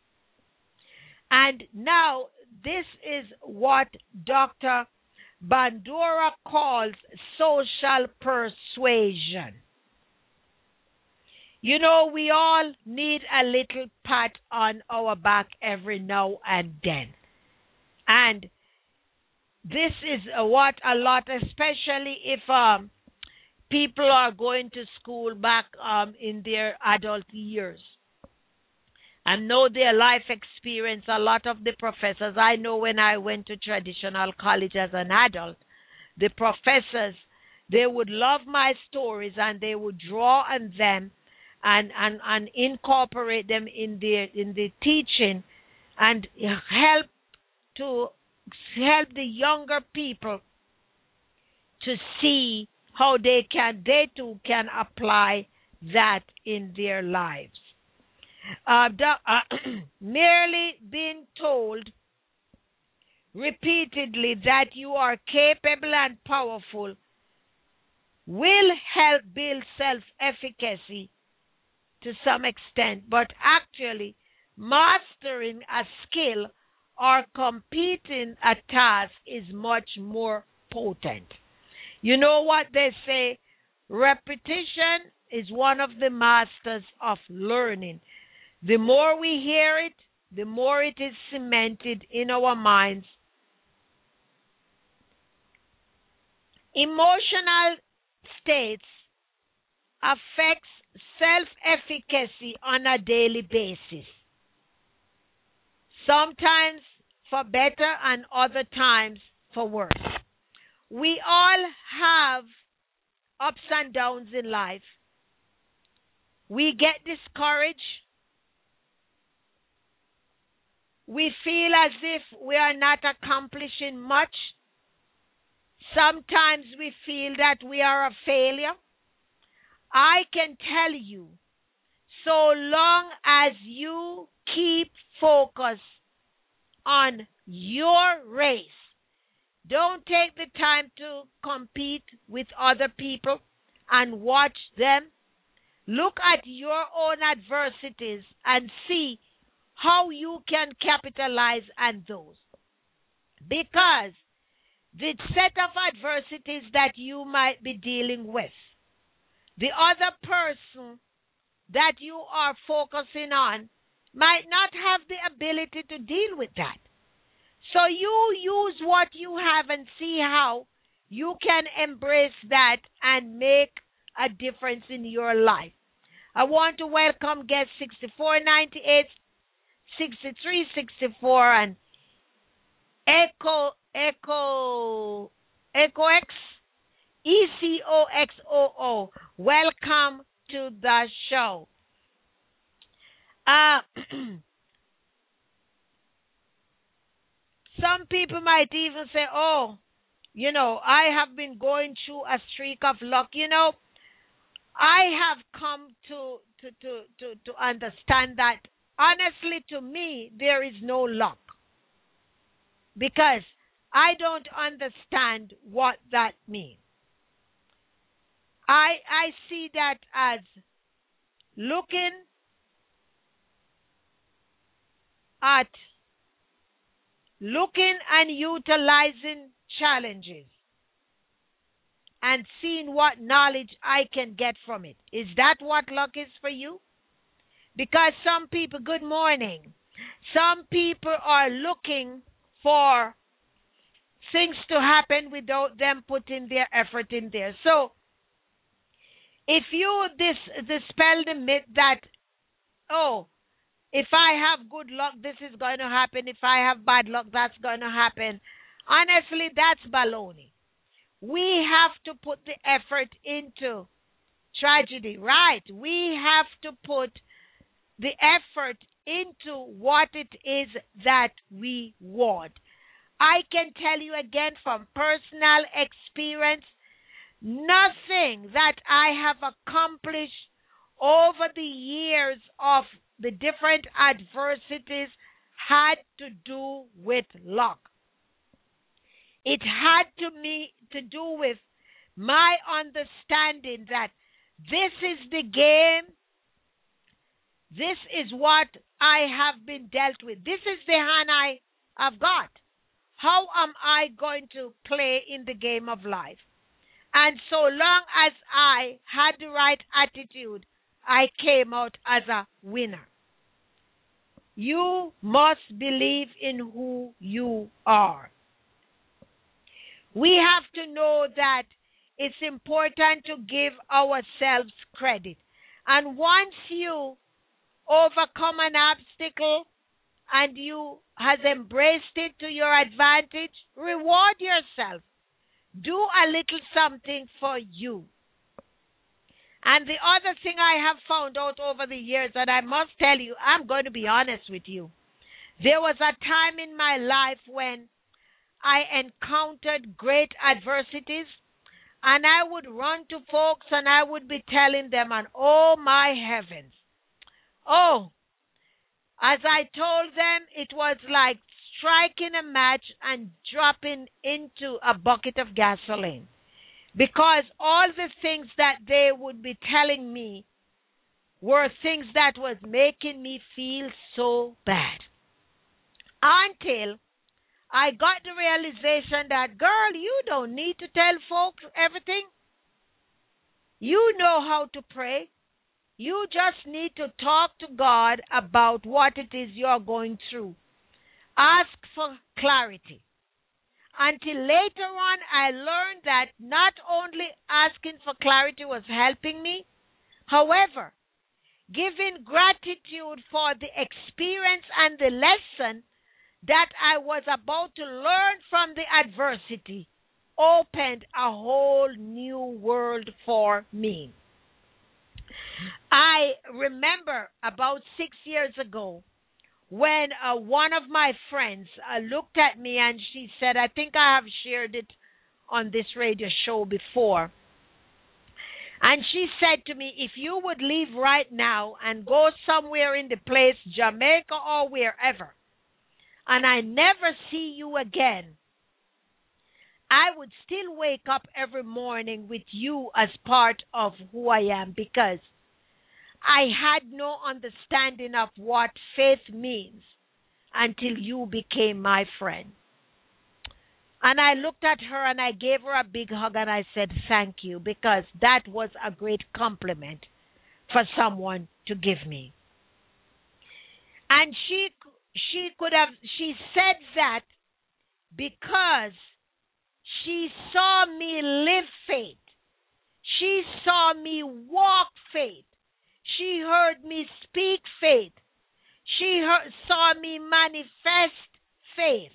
And now, this is what Dr. Bandura calls social persuasion. You know, we all need a little pat on our back every now and then. And this is what a lot, especially if people are going to school back in their adult years and know their life experience. A lot of the professors, I know when I went to traditional college as an adult, the professors, they would love my stories and they would draw on them and incorporate them in the teaching and help the younger people to see how they too can apply that in their lives. Merely being told repeatedly that you are capable and powerful will help build self-efficacy to some extent, but actually mastering a skill or completing a task is much more potent. You know what they say? Repetition is one of the masters of learning. The more we hear it, the more it is cemented in our minds. Emotional states affects self-efficacy on a daily basis. Sometimes for better and other times for worse. We all have ups and downs in life. We get discouraged. We feel as if we are not accomplishing much. Sometimes we feel that we are a failure. I can tell you, so long as you keep focus on your race, don't take the time to compete with other people and watch them. Look at your own adversities and see how you can capitalize on those. Because the set of adversities that you might be dealing with, the other person that you are focusing on might not have the ability to deal with that. So you use what you have and see how you can embrace that and make a difference in your life. I want to welcome guest 6498, 6364, and EcoX, ECOXOO. Welcome to the show. Some people might even say, oh, I have been going through a streak of luck. I have come to understand that, honestly, to me, there is no luck. Because I don't understand what that means. I see that as looking at looking and utilizing challenges and seeing what knowledge I can get from it. Is that what luck is for you? Because some people, good morning, some people are looking for things to happen without them putting their effort in there. So, if you dispel the myth that, oh, if I have good luck, this is going to happen. If I have bad luck, that's going to happen. Honestly, that's baloney. We have to put the effort into tragedy, right? We have to put the effort into what it is that we want. I can tell you again from personal experience, nothing that I have accomplished over the years of the different adversities had to do with luck. It had to do with my understanding that this is the game, this is what I have been dealt with, this is the hand I have got. How am I going to play in the game of life? And so long as I had the right attitude, I came out as a winner. You must believe in who you are. We have to know that it's important to give ourselves credit. And once you overcome an obstacle and you has embraced it to your advantage, reward yourself. Do a little something for you. And the other thing I have found out over the years, and I must tell you, I'm going to be honest with you. There was a time in my life when I encountered great adversities, and I would run to folks and I would be telling them, and oh my heavens, oh, as I told them, it was like striking a match and dropping into a bucket of gasoline. Because all the things that they would be telling me were things that was making me feel so bad. Until I got the realization that, girl, you don't need to tell folks everything. You know how to pray. You just need to talk to God about what it is you're going through. Ask for clarity. Until later on, I learned that not only asking for clarity was helping me, however, giving gratitude for the experience and the lesson that I was about to learn from the adversity opened a whole new world for me. I remember about 6 years ago, when one of my friends looked at me and she said, I think I have shared it on this radio show before. And she said to me, if you would leave right now and go somewhere in the place, Jamaica or wherever, and I never see you again, I would still wake up every morning with you as part of who I am, because I had no understanding of what faith means until you became my friend. And I looked at her and I gave her a big hug and I said, thank you, because that was a great compliment for someone to give me. And she said that because she saw me live faith. She saw me walk faith. She heard me speak faith. She saw me manifest faith.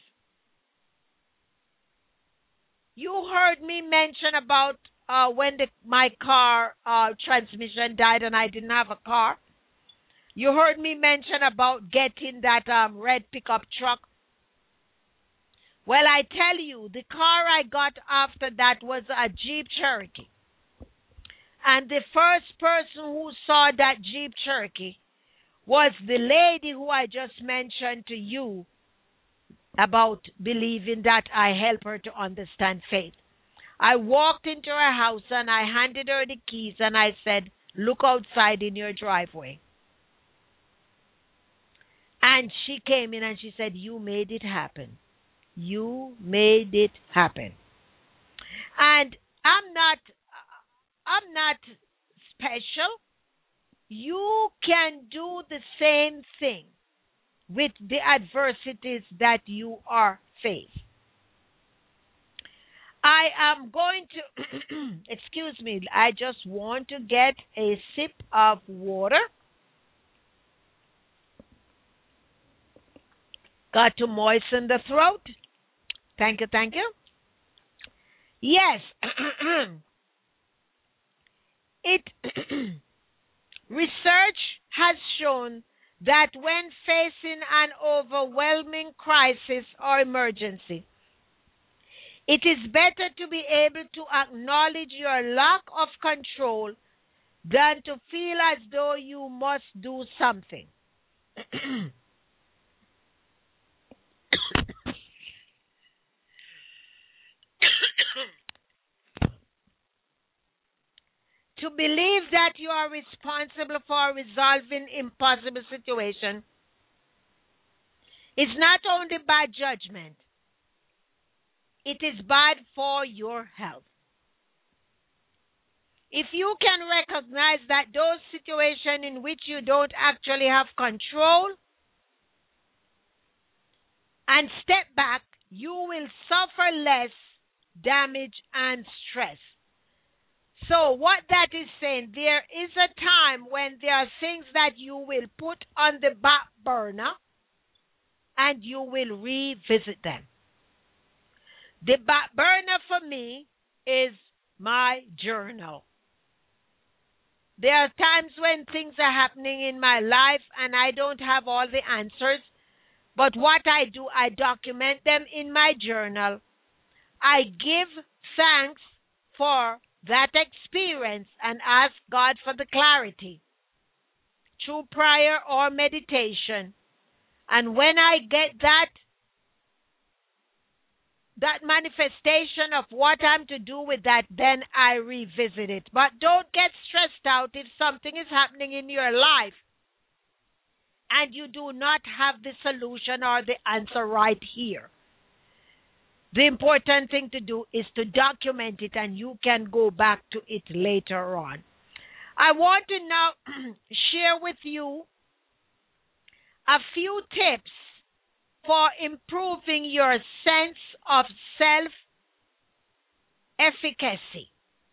You heard me mention about when my car transmission died and I didn't have a car. You heard me mention about getting that red pickup truck. Well, I tell you, the car I got after that was a Jeep Cherokee. And the first person who saw that Jeep Cherokee was the lady who I just mentioned to you about believing that I help her to understand faith. I walked into her house and I handed her the keys and I said, look outside in your driveway. And she came in and she said, you made it happen. You made it happen. And I'm not special. You can do the same thing with the adversities that you are faced. I am going to, excuse me, I just want to get a sip of water. Got to moisten the throat. Thank you, thank you. Yes, research has shown that when facing an overwhelming crisis or emergency, it is better to be able to acknowledge your lack of control than to feel as though you must do something. To believe that you are responsible for resolving impossible situations is not only bad judgment, it is bad for your health. If you can recognize that those situations in which you don't actually have control and step back, you will suffer less damage and stress. So what that is saying, there is a time when there are things that you will put on the back burner and you will revisit them. The back burner for me is my journal. There are times when things are happening in my life and I don't have all the answers, but what I do, I document them in my journal. I give thanks for that experience and ask God for the clarity through prayer or meditation. And when I get that manifestation of what I'm to do with that, then I revisit it. But don't get stressed out if something is happening in your life and you do not have the solution or the answer right here. The important thing to do is to document it, and you can go back to it later on. I want to now share with you a few tips for improving your sense of self-efficacy.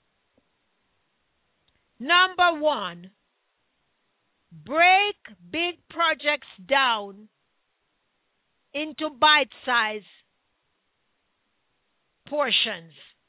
Number one, break big projects down into bite-sized portions,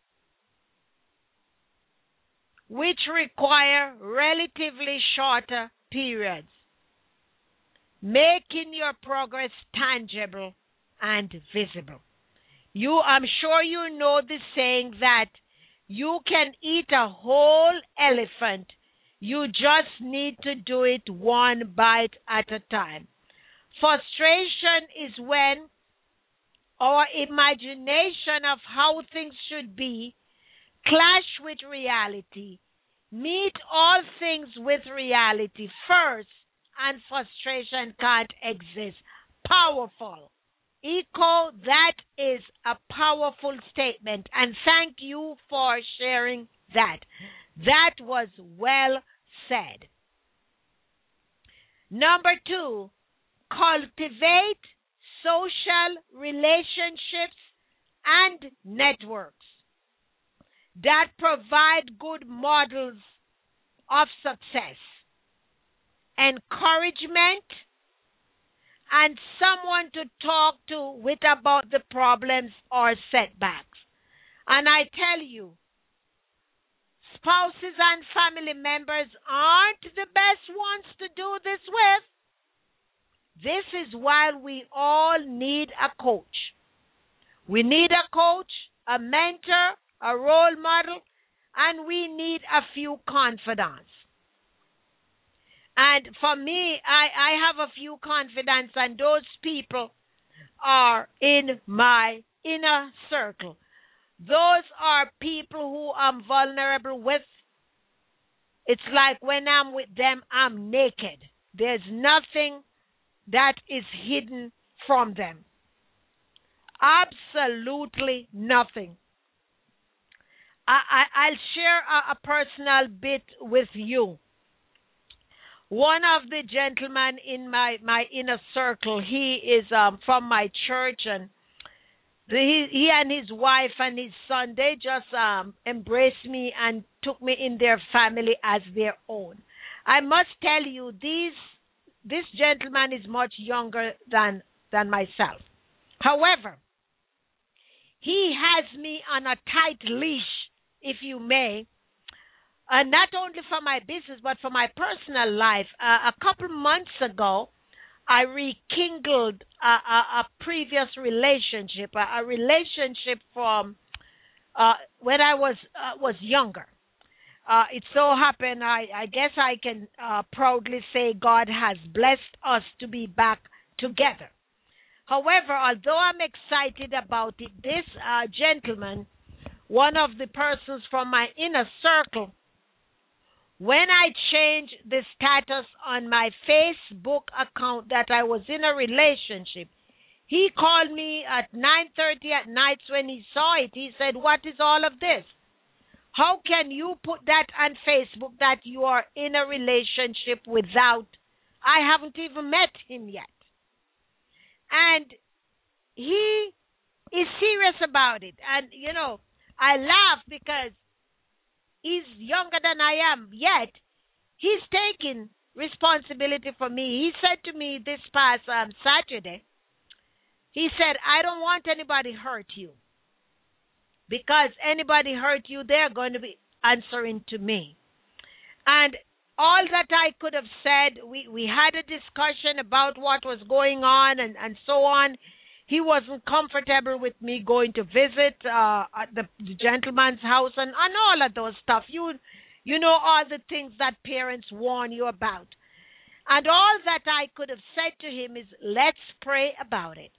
which require relatively shorter periods, making your progress tangible and visible. I'm sure you know the saying that you can eat a whole elephant, you just need to do it one bite at a time. Frustration is when our imagination of how things should be clash with reality. Meet all things with reality first, and frustration can't exist. Powerful. Echo, that is a powerful statement, and thank you for sharing that. That was well said. Number two, cultivate social relationships and networks that provide good models of success, encouragement, and someone to talk to with about the problems or setbacks. And I tell you, spouses and family members aren't the best ones to do this with. This is why we all need a coach. We need a coach, a mentor, a role model, and we need a few confidants. And for me, I have a few confidants, and those people are in my inner circle. Those are people who I'm vulnerable with. It's like when I'm with them, I'm naked. There's nothing that is hidden from them. Absolutely nothing. I'll share a personal bit with you. One of the gentlemen in my inner circle, he is from my church, and he and his wife and his son, they just embraced me and took me in their family as their own. I must tell you, this gentleman is much younger than myself. However, he has me on a tight leash, if you may, not only for my business, but for my personal life. A couple months ago, I rekindled a previous relationship, a relationship from when I was younger. It so happened, I guess I can proudly say God has blessed us to be back together. However, although I'm excited about it, this gentleman, one of the persons from my inner circle, when I changed the status on my Facebook account that I was in a relationship, he called me at 9:30 at night when he saw it. He said, "What is all of this? How can you put that on Facebook that you are in a relationship without, I haven't even met him yet?" And he is serious about it. And, I laugh because he's younger than I am, yet he's taking responsibility for me. He said to me this past Saturday, he said, "I don't want anybody hurt you. Because anybody hurt you, they're going to be answering to me." And all that I could have said, we had a discussion about what was going on and so on. He wasn't comfortable with me going to visit at the gentleman's house and all of those stuff. You know all the things that parents warn you about. And all that I could have said to him is, let's pray about it.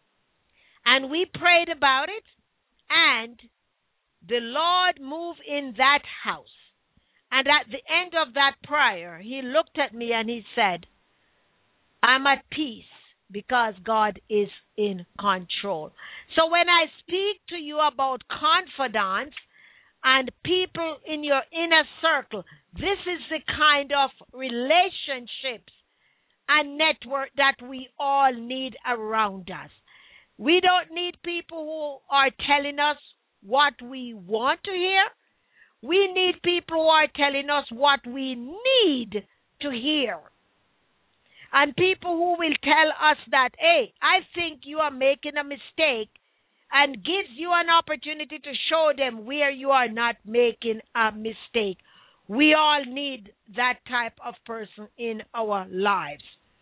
And we prayed about it, and the Lord moved in that house. And at the end of that prayer, he looked at me and he said, "I'm at peace because God is in control." So when I speak to you about confidence and people in your inner circle, this is the kind of relationships and network that we all need around us. We don't need people who are telling us what we want to hear. We need people who are telling us what we need to hear. And people who will tell us that, "Hey, I think you are making a mistake," and gives you an opportunity to show them where you are not making a mistake. We all need that type of person in our lives.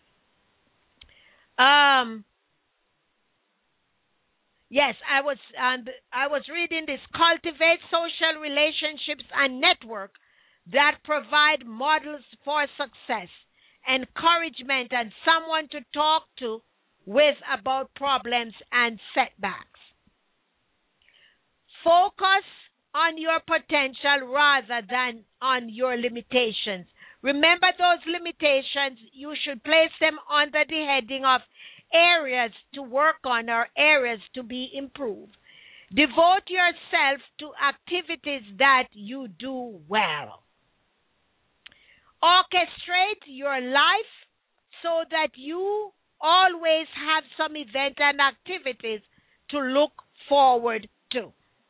Yes, I was reading this. Cultivate social relationships and network that provide models for success, encouragement, and someone to talk to with about problems and setbacks. Focus on your potential rather than on your limitations. Remember those limitations, you should place them under the heading of areas to work on or areas to be improved. Devote yourself to activities that you do well. Orchestrate your life so that you always have some event and activities to look forward to.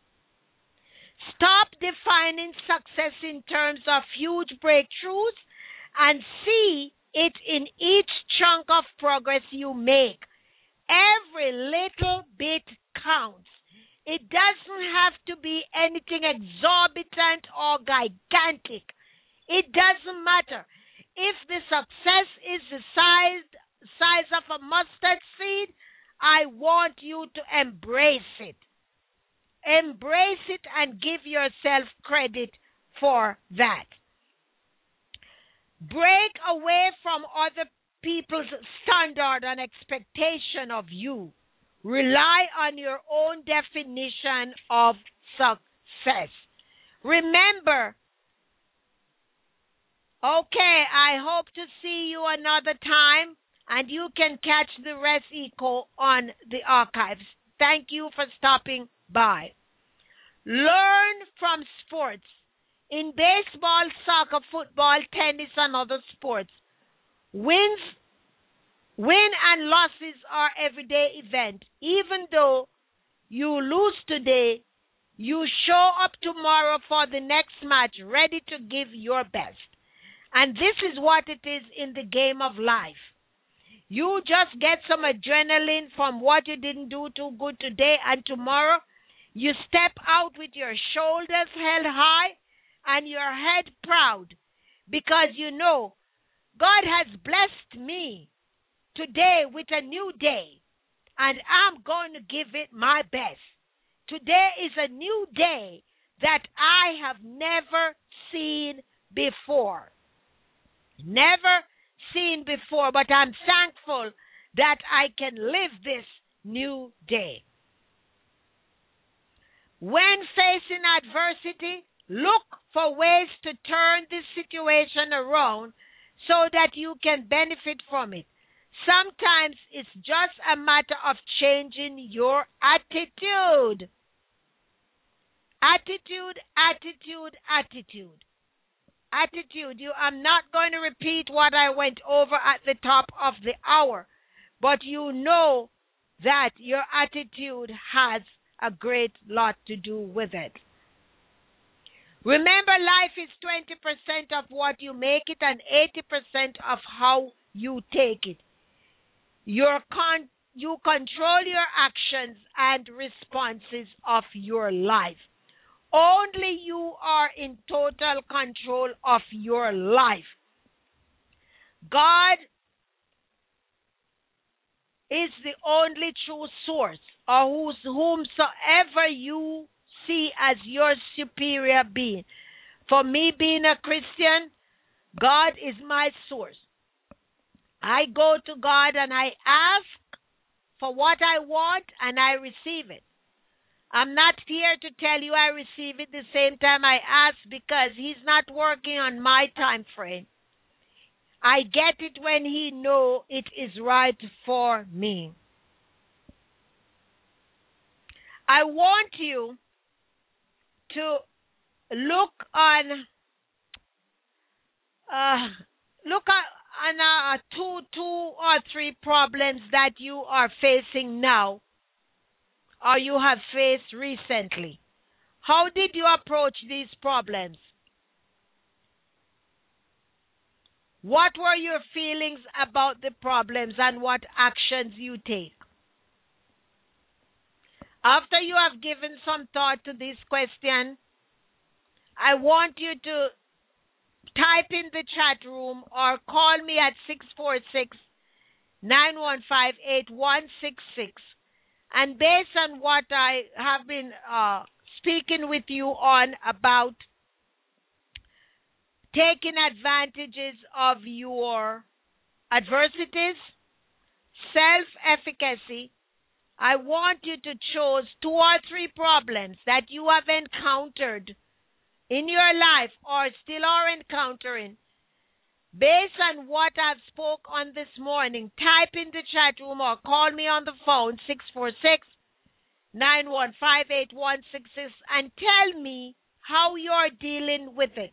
Stop defining success in terms of huge breakthroughs and see it in each chunk of progress you make. Every little bit counts. It doesn't have to be anything exorbitant or gigantic. It doesn't matter. If the success is the size of a mustard seed, I want you to embrace it. Embrace it and give yourself credit for that. Break away from other people's standard and expectation of you. Rely on your own definition of success. Remember, Okay, I hope to see you another time, and you can catch the rest echo on the archives. Thank you for stopping by. Learn from sports. In baseball, soccer, football, tennis, and other sports, win and losses are everyday event. Even though you lose today, you show up tomorrow for the next match ready to give your best. And this is what it is in the game of life. You just get some adrenaline from what you didn't do too good today, and tomorrow you step out with your shoulders held high and your head proud, because you know God has blessed me today with a new day, and I'm going to give it my best. Today is a new day that I have never seen before. Never seen before, but I'm thankful that I can live this new day. When facing adversity, look for ways to turn this situation around so that you can benefit from it. Sometimes it's just a matter of changing your attitude. Attitude. I'm not going to repeat what I went over at the top of the hour, but you know that your attitude has a great lot to do with it. Remember, life is 20% of what you make it and 80% of how you take it. You control your actions and responses of your life. Only you are in total control of your life. God is the only true source, or whomsoever you see as your superior being. For me, being a Christian, God is my source. I go to God and I ask for what I want and I receive it. I'm not here to tell you I receive it the same time I ask, because He's not working on my time frame. I get it when He knows it is right for me. I want you to look on 2 or 3 problems that you are facing now, or you have faced recently. How did you approach these problems? What were your feelings about the problems and what actions you take? After you have given some thought to this question, I want you to type in the chat room or call me at 646-915-8166. And based on what I have been speaking with you on about taking advantages of your adversities, self-efficacy, I want you to choose 2 or 3 problems that you have encountered in your life or still are encountering. Based on what I've spoke on this morning, type in the chat room or call me on the phone, 646-915-8166, and tell me how you're dealing with it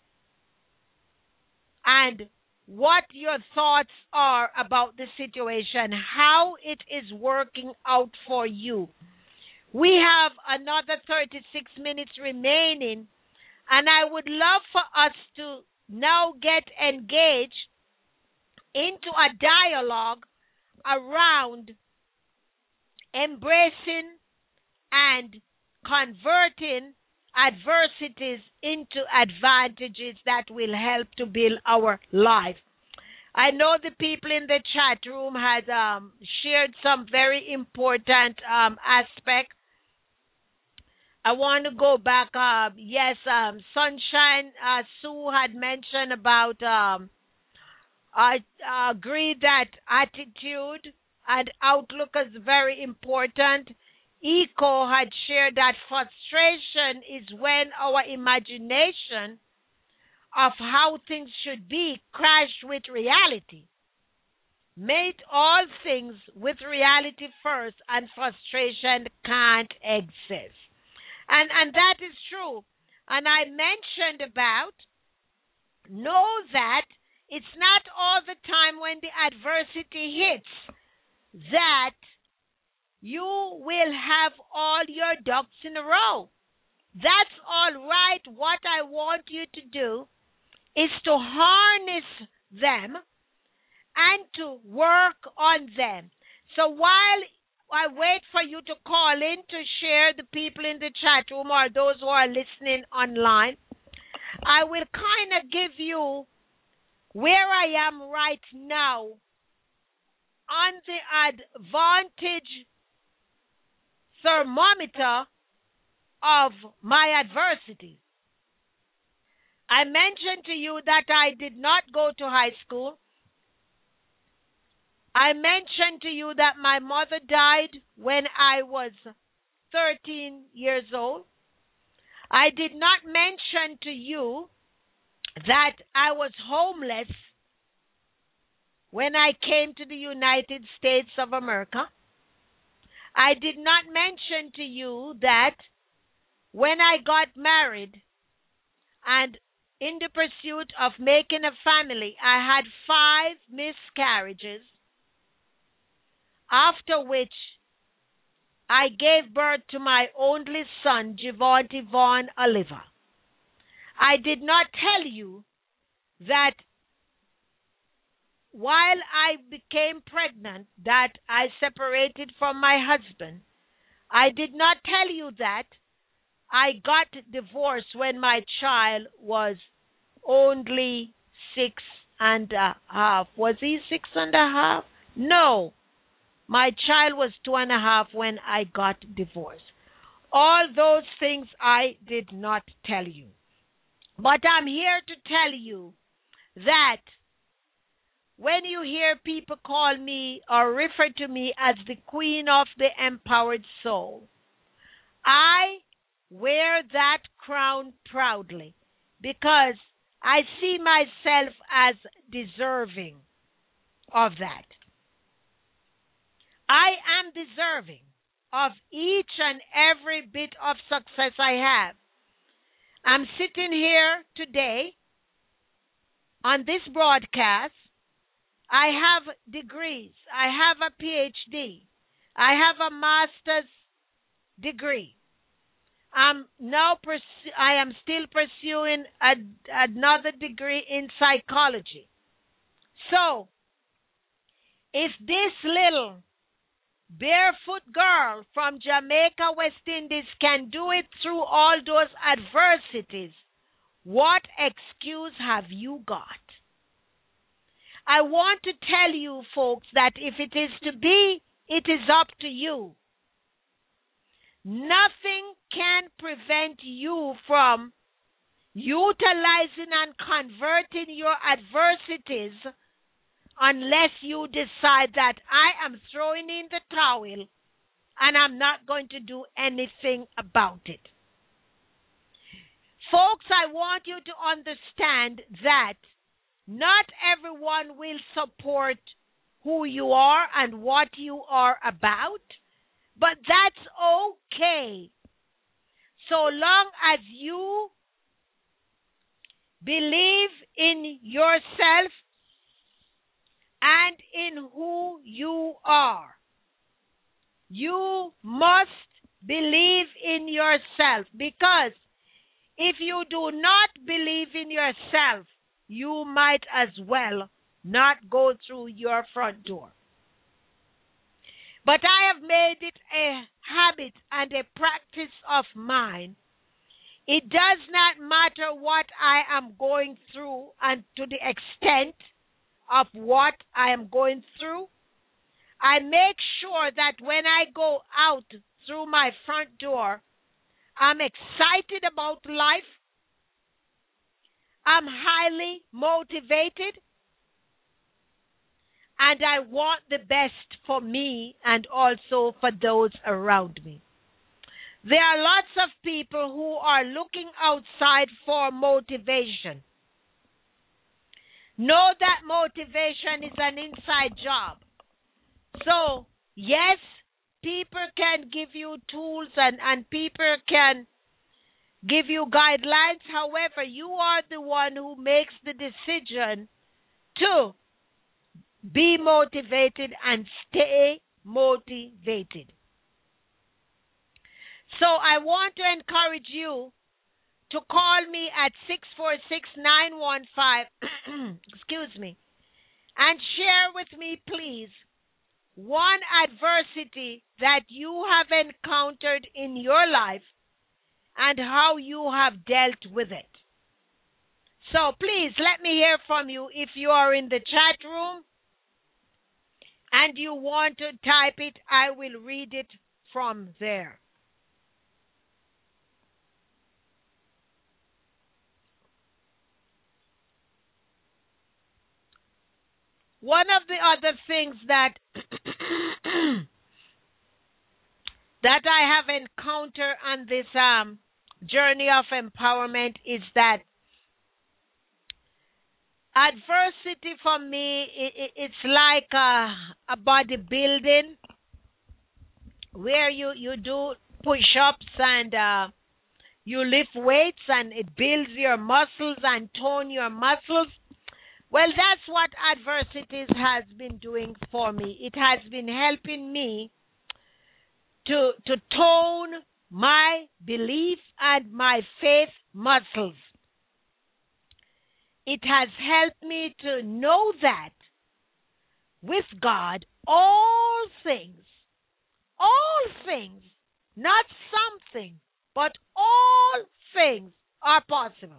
and what your thoughts are about the situation, how it is working out for you. We have another 36 minutes remaining, and I would love for us to now get engaged into a dialogue around embracing and converting adversities into advantages that will help to build our life. I know the people in the chat room had shared some very important aspects. I want to go back. Sunshine Sue had mentioned about I agree that attitude and outlook is very important. Eco had shared that frustration is when our imagination of how things should be crashed with reality. Made all things with reality first, and frustration can't exist. And that is true. And I mentioned about know that it's not all the time when the adversity hits that you will have all your ducks in a row. That's all right. What I want you to do is to harness them and to work on them. So while I wait for you to call in to share the people in the chat room or those who are listening online, I will kind of give you where I am right now on the advantage thermometer of my adversity. I mentioned to you that I did not go to high school. I mentioned to you that my mother died when I was 13 years old. I did not mention to you that I was homeless when I came to the United States of America. I did not mention to you that when I got married and in the pursuit of making a family, I had 5 miscarriages, after which I gave birth to my only son, Javonte Vaughn Oliver. I did not tell you that while I became pregnant, that I separated from my husband. I did not tell you that I got divorced when my child was only 6.5. Was he 6.5? No. My child was 2.5 when I got divorced. All those things I did not tell you. But I'm here to tell you that when you hear people call me or refer to me as the Queen of the Empowered Soul, I wear that crown proudly because I see myself as deserving of that. I am deserving of each and every bit of success I have. I'm sitting here today on this broadcast. I have degrees. I have a PhD. I have a master's degree. I am still pursuing another degree in psychology. So, if this little barefoot girl from Jamaica, West Indies can do it through all those adversities, what excuse have you got? I want to tell you folks that if it is to be, it is up to you. Nothing can prevent you from utilizing and converting your adversities unless you decide that I am throwing in the towel and I'm not going to do anything about it. Folks, I want you to understand that not everyone will support who you are and what you are about, but that's okay. So long as you believe in yourself and in who you are. You must believe in yourself, because if you do not believe in yourself, you might as well not go through your front door. But I have made it a habit and a practice of mine. It does not matter what I am going through and to the extent of what I am going through. I make sure that when I go out through my front door, I'm excited about life. I'm highly motivated. And I want the best for me and also for those around me. There are lots of people who are looking outside for motivation. Know that motivation is an inside job. So, yes, people can give you tools and people can give you guidelines. However, you are the one who makes the decision to be motivated and stay motivated. So I want to encourage you to call me at 646-915, excuse me, and share with me, please, one adversity that you have encountered in your life and how you have dealt with it. So please let me hear from you. If you are in the chat room and you want to type it, I will read it from there. One of the other things that that I have encountered on this journey of empowerment is that adversity for me, it's like a bodybuilding where you do push-ups and you lift weights and it builds your muscles and tone your muscles. Well, that's what adversities has been doing for me. It has been helping me to tone my belief and my faith muscles. It has helped me to know that with God, all things, not something, but all things are possible.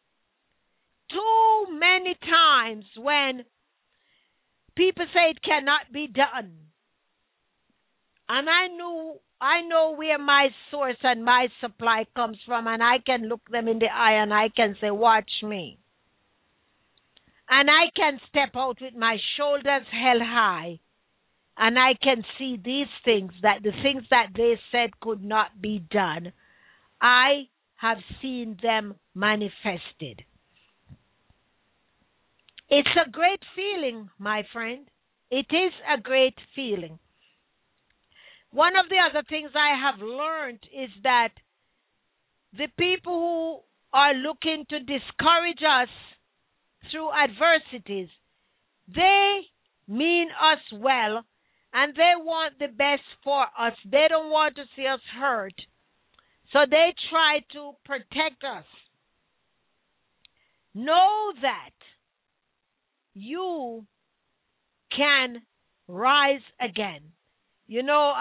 Too many times when people say it cannot be done, and I know where my source and my supply comes from, and I can look them in the eye and I can say, watch me. And I can step out with my shoulders held high, and I can see these things, that the things that they said could not be done, I have seen them manifested. It's a great feeling, my friend. It is a great feeling. One of the other things I have learned is that the people who are looking to discourage us through adversities, they mean us well and they want the best for us. They don't want to see us hurt. So they try to protect us. Know that you can rise again. You know,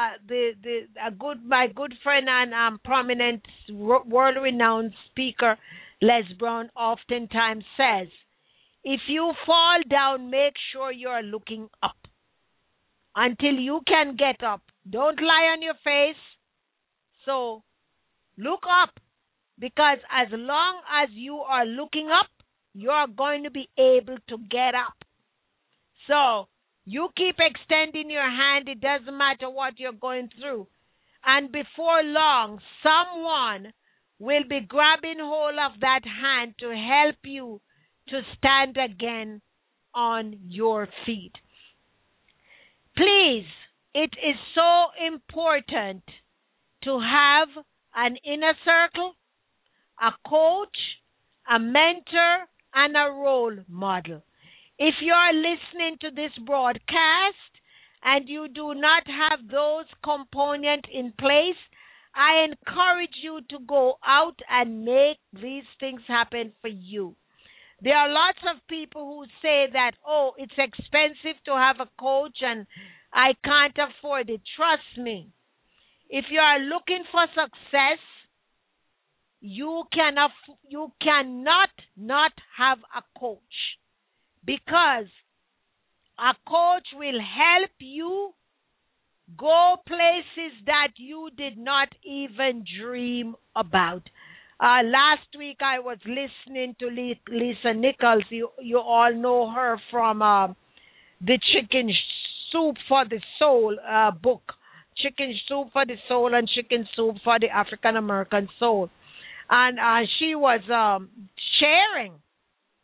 my good friend and prominent world-renowned speaker, Les Brown, oftentimes says, if you fall down, make sure you're looking up. Until you can get up, don't lie on your face. So look up, because as long as you are looking up, you're going to be able to get up. So you keep extending your hand. It doesn't matter what you're going through. And before long, someone will be grabbing hold of that hand to help you to stand again on your feet. Please, it is so important to have an inner circle, a coach, a mentor, and a role model. If you are listening to this broadcast and you do not have those components in place, I encourage you to go out and make these things happen for you. There are lots of people who say that, oh, it's expensive to have a coach and I can't afford it. Trust me. If you are looking for success, you cannot not have a coach, because a coach will help you go places that you did not even dream about. Last week I was listening to Lisa Nichols. You all know her from the Chicken Soup for the Soul book. Chicken Soup for the Soul and Chicken Soup for the African American Soul. And she was sharing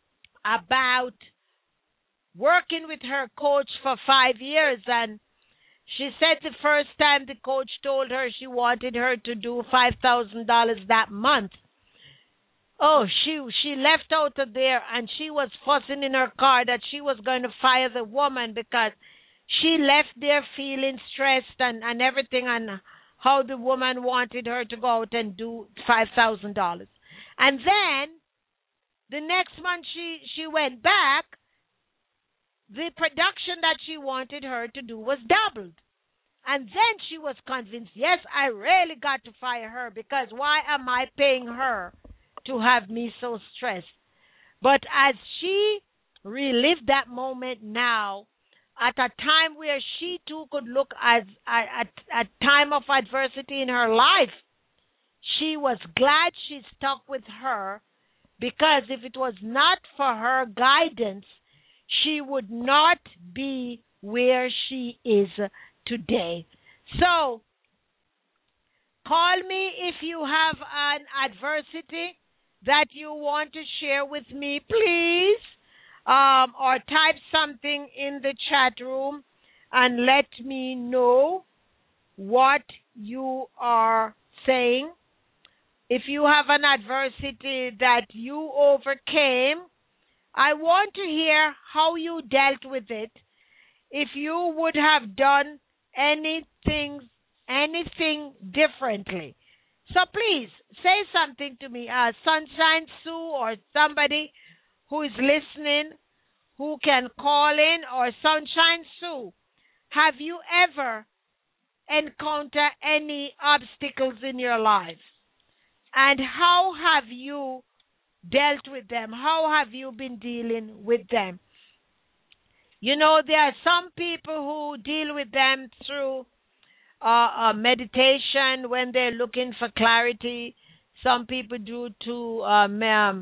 about working with her coach for 5 years, and she said the first time the coach told her she wanted her to do $5,000 that month. Oh, she left out of there and she was fussing in her car that she was going to fire the woman because she left there feeling stressed and everything, and how the woman wanted her to go out and do $5,000. And then the next month she went back, the production that she wanted her to do was doubled. And then she was convinced, yes, I really got to fire her because why am I paying her to have me so stressed? But as she relived that moment now, at a time where she too could look at a time of adversity in her life, she was glad she stuck with her, because if it was not for her guidance, she would not be where she is today. So, call me if you have an adversity that you want to share with me, please. Or type something in the chat room and let me know what you are saying. If you have an adversity that you overcame, I want to hear how you dealt with it. If you would have done anything differently. So please say something to me, Sunshine Sue or somebody who is listening, who can call in, or Sunshine Sue. Have you ever encountered any obstacles in your life? And how have you dealt with them? How have you been dealing with them? You know, there are some people who deal with them through meditation when they're looking for clarity. Some people do to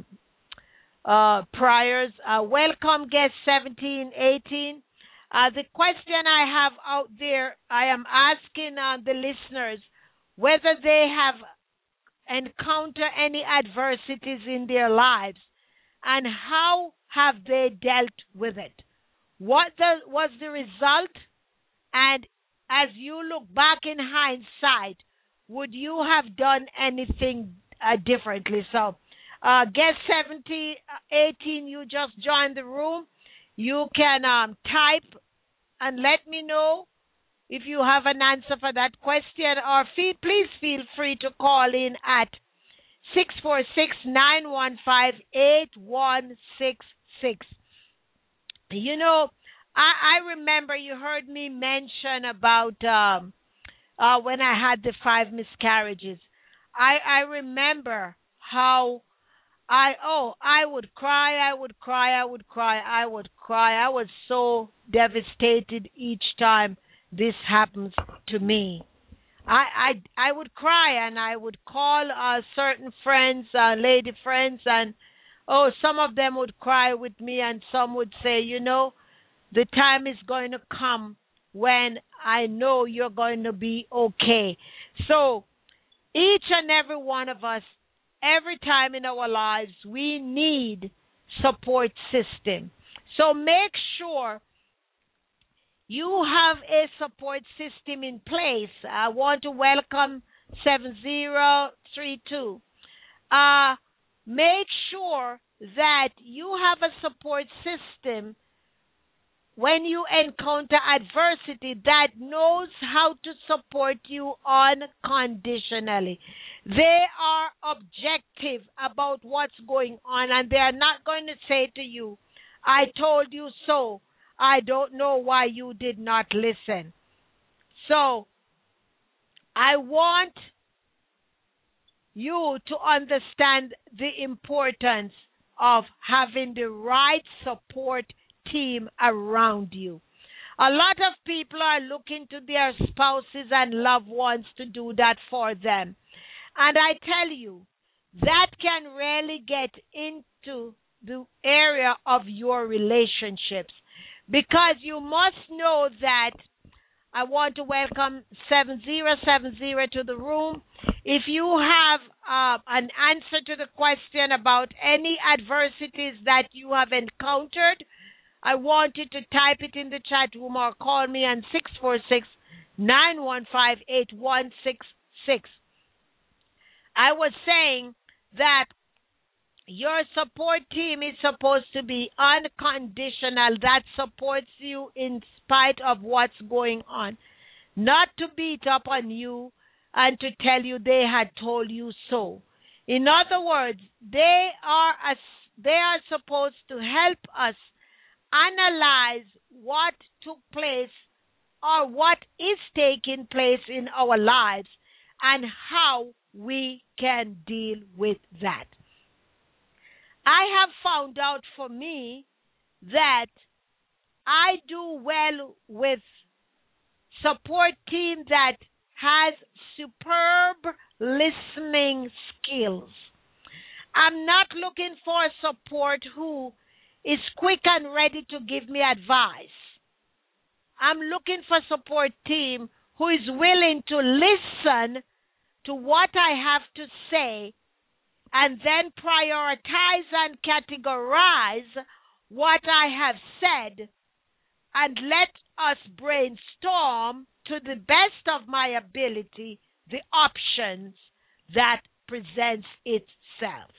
prayers. Welcome, guest 1718. The question I have out there, I am asking the listeners whether they have encountered any adversities in their lives and how have they dealt with it. What was the result? And as you look back in hindsight, would you have done anything differently? So, guest 1718, you just joined the room. You can type and let me know if you have an answer for that question, or please feel free to call in at 646-915-8166. You know, I remember you heard me mention about when I had the 5 miscarriages. I remember how I would cry. I was so devastated each time this happens to me. I would cry, and I would call certain friends, lady friends, and some of them would cry with me, and some would say, you know, the time is going to come when I know you're going to be okay. So each and every one of us, every time in our lives, we need support system. So make sure you have a support system in place. I want to welcome 7032. Make sure that you have a support system when you encounter adversity that knows how to support you unconditionally. They are objective about what's going on, and they are not going to say to you, I told you so. I don't know why you did not listen. So, I want you to understand the importance of having the right support team around you. A lot of people are looking to their spouses and loved ones to do that for them. And I tell you, that can really get into the area of your relationships. Because you must know that, I want to welcome 7070 to the room. If you have an answer to the question about any adversities that you have encountered, I want you to type it in the chat room or call me on 646-915-8166. I was saying that your support team is supposed to be unconditional, that supports you in spite of what's going on, not to beat up on you and to tell you they had told you so. In other words, they are supposed to help us analyze what took place or what is taking place in our lives and how we can deal with that. I have found out for me that I do well with support team that has superb listening skills. I'm not looking for support who is quick and ready to give me advice. I'm looking for support team who is willing to listen to what I have to say and then prioritize and categorize what I have said and let us brainstorm to the best of my ability the options that presents itself.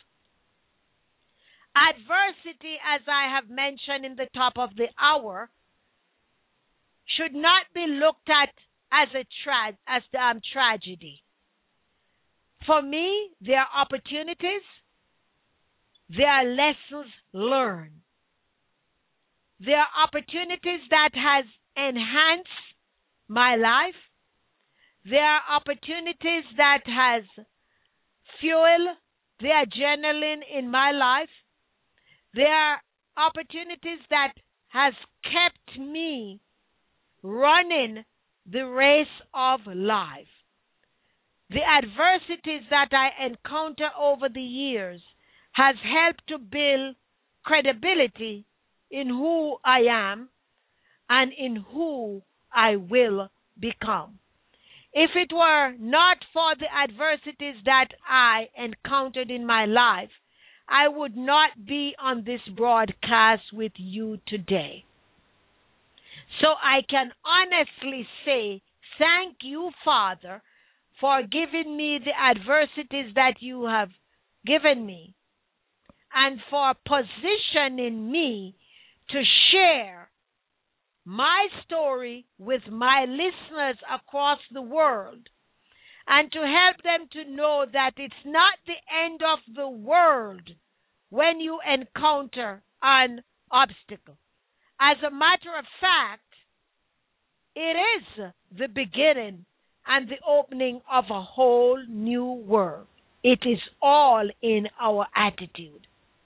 Adversity, as I have mentioned in the top of the hour, should not be looked at as a tragedy. For me, there are opportunities, there are lessons learned. There are opportunities that has enhanced my life. There are opportunities that has fueled the adrenaline in my life. There are opportunities that has kept me running the race of life. The adversities that I encounter over the years has helped to build credibility in who I am and in who I will become. If it were not for the adversities that I encountered in my life, I would not be on this broadcast with you today. So I can honestly say, thank you, Father, for giving me the adversities that you have given me and for positioning me to share my story with my listeners across the world and to help them to know that it's not the end of the world when you encounter an obstacle. As a matter of fact, it is the beginning and the opening of a whole new world. It is all in our attitude.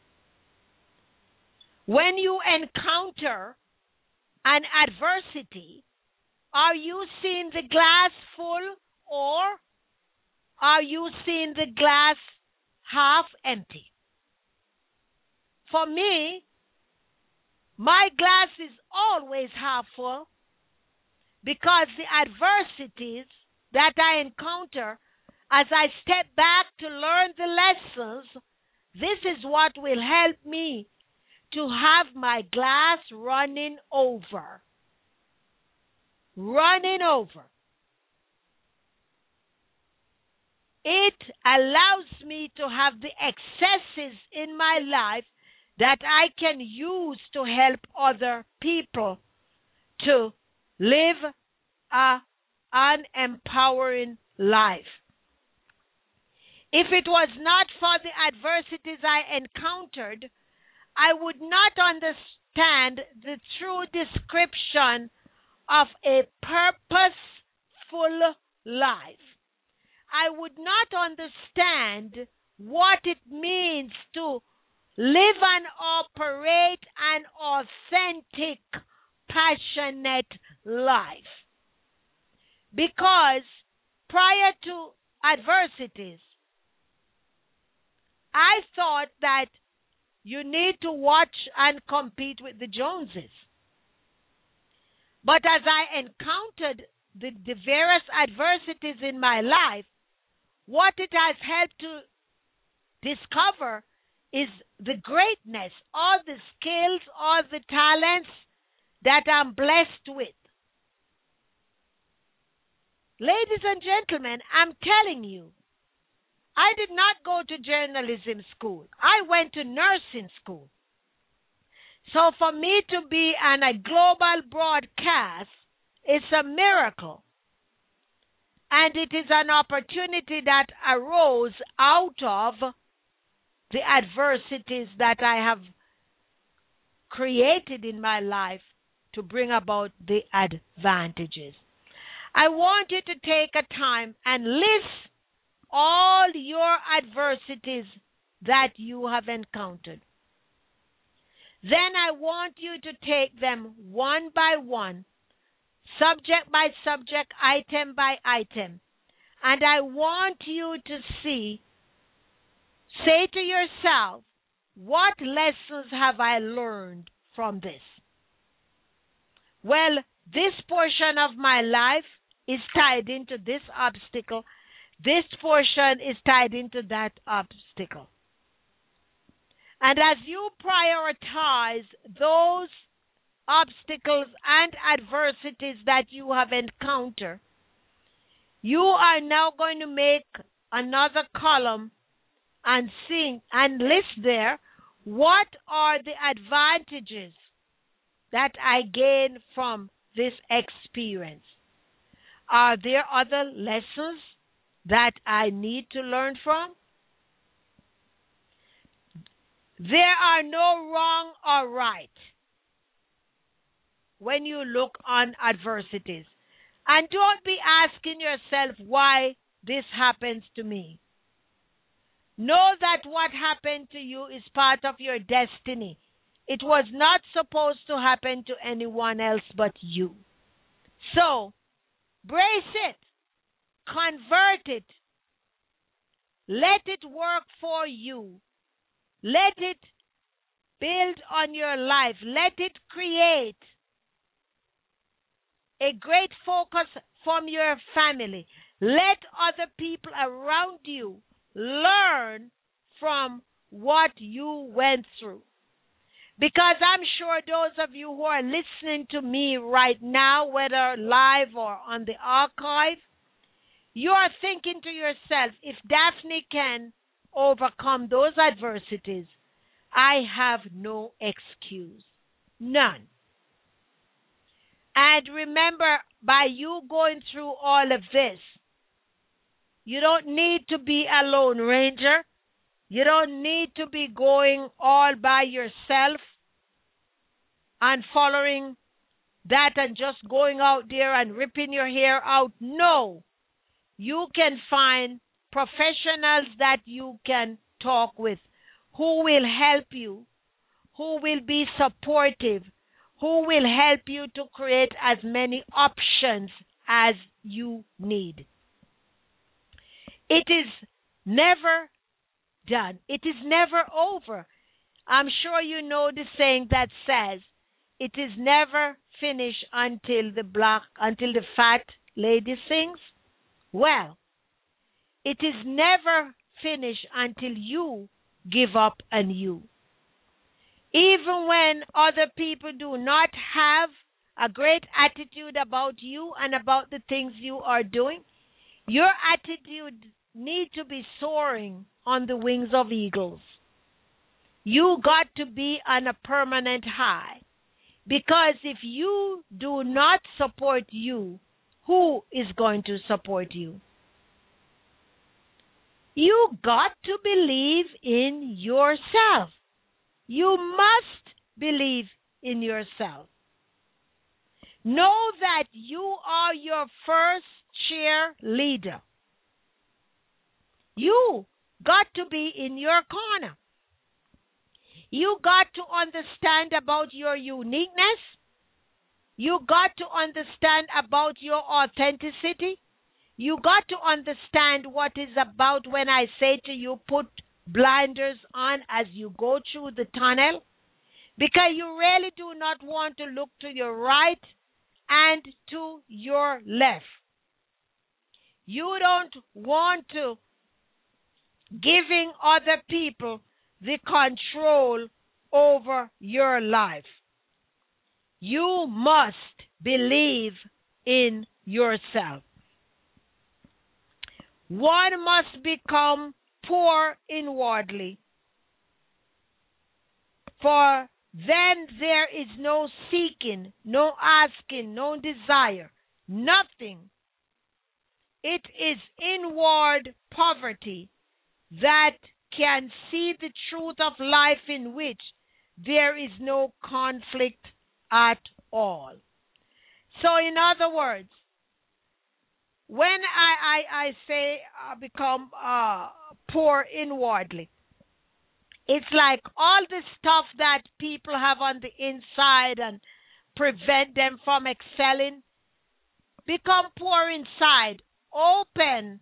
When you encounter an adversity, are you seeing the glass full or are you seeing the glass half empty? For me, my glass is always half full because the adversities that I encounter as I step back to learn the lessons, this is what will help me to have my glass running over. Running over. It allows me to have the excesses in my life that I can use to help other people to live an empowering life. If it was not for the adversities I encountered, I would not understand the true description of a purposeful life. I would not understand what it means to live and operate an authentic, passionate life. Because prior to adversities, I thought that you need to watch and compete with the Joneses. But as I encountered the various adversities in my life, what it has helped to discover is the greatness, all the skills, all the talents that I'm blessed with. Ladies and gentlemen, I'm telling you, I did not go to journalism school. I went to nursing school. So for me to be on a global broadcast, it's a miracle. And it is an opportunity that arose out of the adversities that I have created in my life to bring about the advantages. I want you to take a time and list all your adversities that you have encountered. Then I want you to take them one by one, subject by subject, item by item. And I want you to say to yourself, what lessons have I learned from this? Well, this portion of my life is tied into this obstacle. This portion is tied into that obstacle. And as you prioritize those obstacles and adversities that you have encountered, you are now going to make another column and list there what are the advantages that I gain from this experience. Are there other lessons that I need to learn from? There are no wrong or right when you look on adversities. And don't be asking yourself why this happens to me. Know that what happened to you is part of your destiny. It was not supposed to happen to anyone else but you. So, brace it. Convert it. Let it work for you. Let it build on your life. Let it create a great focus from your family. Let other people around you learn from what you went through. Because I'm sure those of you who are listening to me right now, whether live or on the archive, you are thinking to yourself, if Daphne can overcome those adversities, I have no excuse. None. And remember, by you going through all of this, you don't need to be a lone ranger. You don't need to be going all by yourself and following that and just going out there and ripping your hair out. No. You can find professionals that you can talk with who will help you, who will be supportive, who will help you to create as many options as you need. It is never done. It is never over. I'm sure you know the saying that says, it is never finished until the fat lady sings. Well, it is never finished until you give up on you. Even when other people do not have a great attitude about you and about the things you are doing, your attitude needs to be soaring on the wings of eagles. You got to be on a permanent high. Because if you do not support you, who is going to support you? You got to believe in yourself. You must believe in yourself. Know that you are your first cheerleader. You got to be in your corner. You got to understand about your uniqueness. You got to understand about your authenticity. You got to understand what is about when I say to you, put blinders on as you go through the tunnel. Because you really do not want to look to your right and to your left. You don't want to giving other people the control over your life. You must believe in yourself. One must become poor inwardly, for then there is no seeking, no asking, no desire, nothing. It is inward poverty that can see the truth of life, in which there is no conflict at all. So in other words, when I say become poor inwardly, it's like all the stuff that people have on the inside and prevent them from excelling, become poor inside, open.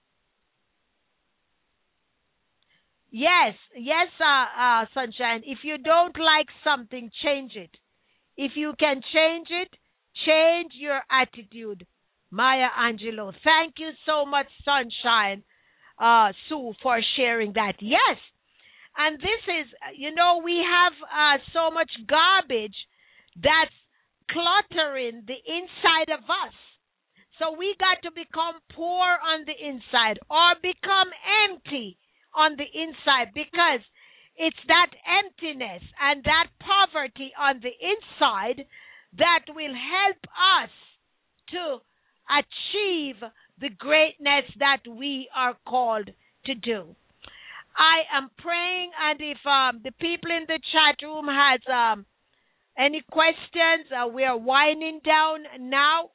Yes, Sunshine. If you don't like something, change it. If you can change it, change your attitude. Maya Angelou. Thank you so much, Sunshine, Sue, for sharing that. Yes. And this is, we have so much garbage that's cluttering the inside of us. So we got to become poor on the inside, or become empty on the inside, because it's that emptiness and that poverty on the inside that will help us to achieve the greatness that we are called to do. I am praying, and if the people in the chat room has any questions, we are winding down now.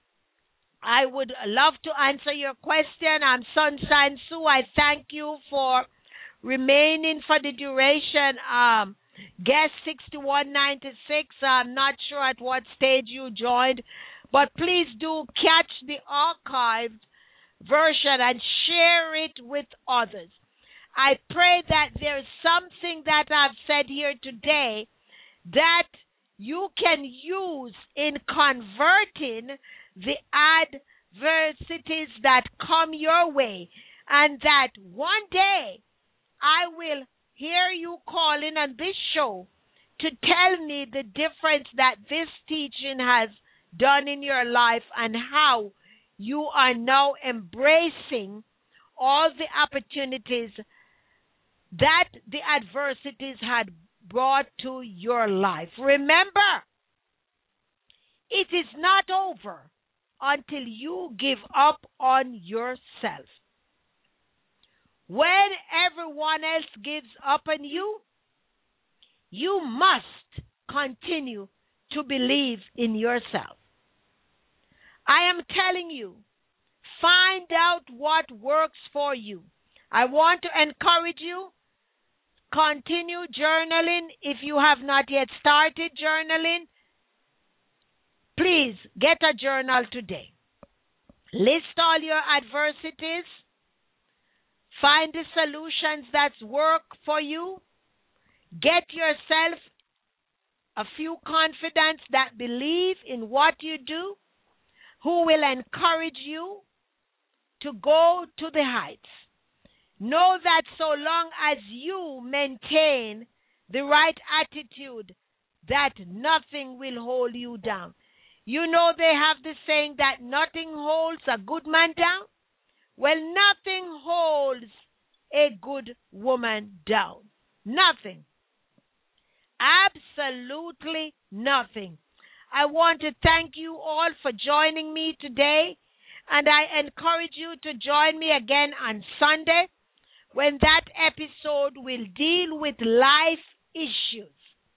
I would love to answer your question. I'm Sunshine Sue. I thank you for remaining for the duration. Guest 6196, I'm not sure at what stage you joined, but please do catch the archived version and share it with others. I pray that there's something that I've said here today that you can use in converting the adversities that come your way, and that one day I will hear you calling on this show to tell me the difference that this teaching has done in your life, and how you are now embracing all the opportunities that the adversities had brought to your life. Remember, it is not over until you give up on yourself. When everyone else gives up on you, you must continue to believe in yourself. I am telling you, find out what works for you. I want to encourage you, continue journaling. If you have not yet started journaling, please get a journal today. List all your adversities. Find the solutions that work for you. Get yourself a few confidants that believe in what you do, who will encourage you to go to the heights. Know that so long as you maintain the right attitude, that nothing will hold you down. You know they have the saying that nothing holds a good man down. Well, nothing holds a good woman down. Nothing. Absolutely nothing. I want to thank you all for joining me today, and I encourage you to join me again on Sunday, when that episode will deal with life issues.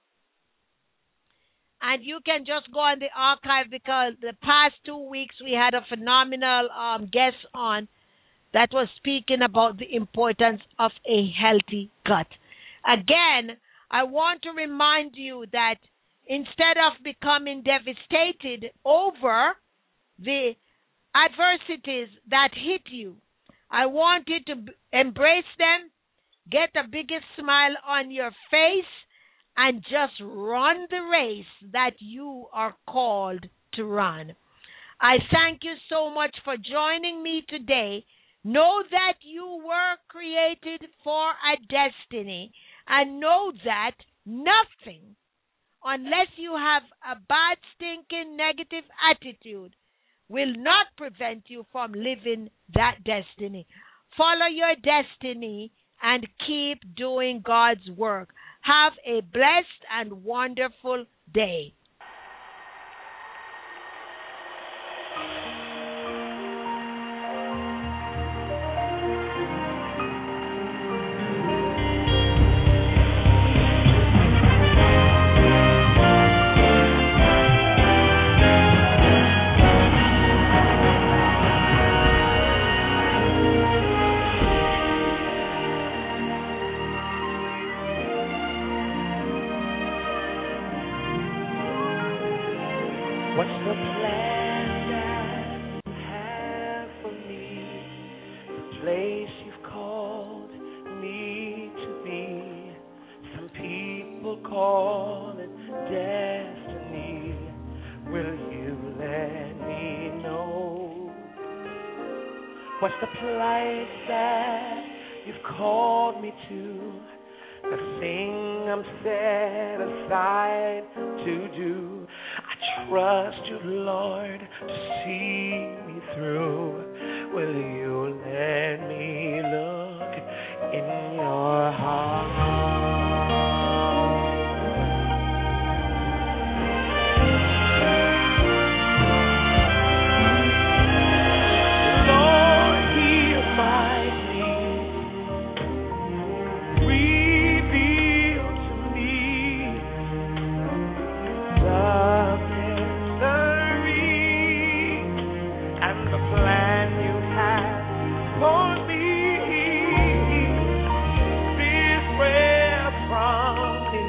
And you can just go on the archive, because the past 2 weeks we had a phenomenal guest on that was speaking about the importance of a healthy gut. Again, I want to remind you that instead of becoming devastated over the adversities that hit you, I want you to embrace them, get the biggest smile on your face, and just run the race that you are called to run. I thank you so much for joining me today Know that you were created for a destiny, and know that nothing, unless you have a bad, stinking, negative attitude, will not prevent you from living that destiny. Follow your destiny and keep doing God's work. Have a blessed and wonderful day. What's the plan that you have for me? The place you've called me to be. Some people call it destiny. Will you let me know? What's the place that you've called me to? The thing I'm set aside to do. Trust you, Lord, to see me through. Will you let me look in your heart? Lord, hear my plea. Reveal to me the plan you have for me. This prayer from me,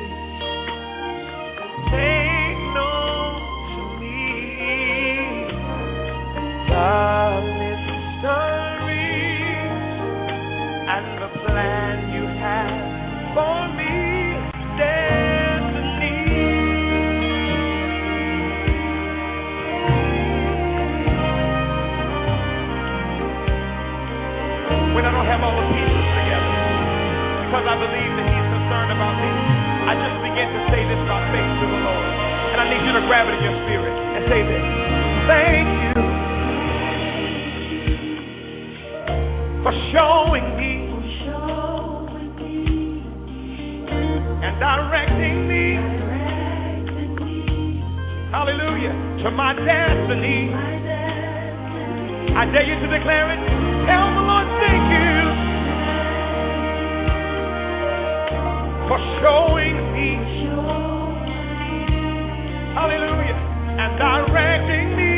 make known to me the mystery and the plan you have for me. Destiny. When I don't have all the pieces together, because I believe that He's concerned about me, I just begin to say this by faith to the Lord. And I need you to grab it in your spirit and say this. Thank you for showing me and directing me, hallelujah, to my destiny. I dare you to declare it. Tell the Lord, thank you for showing me, hallelujah, and directing me.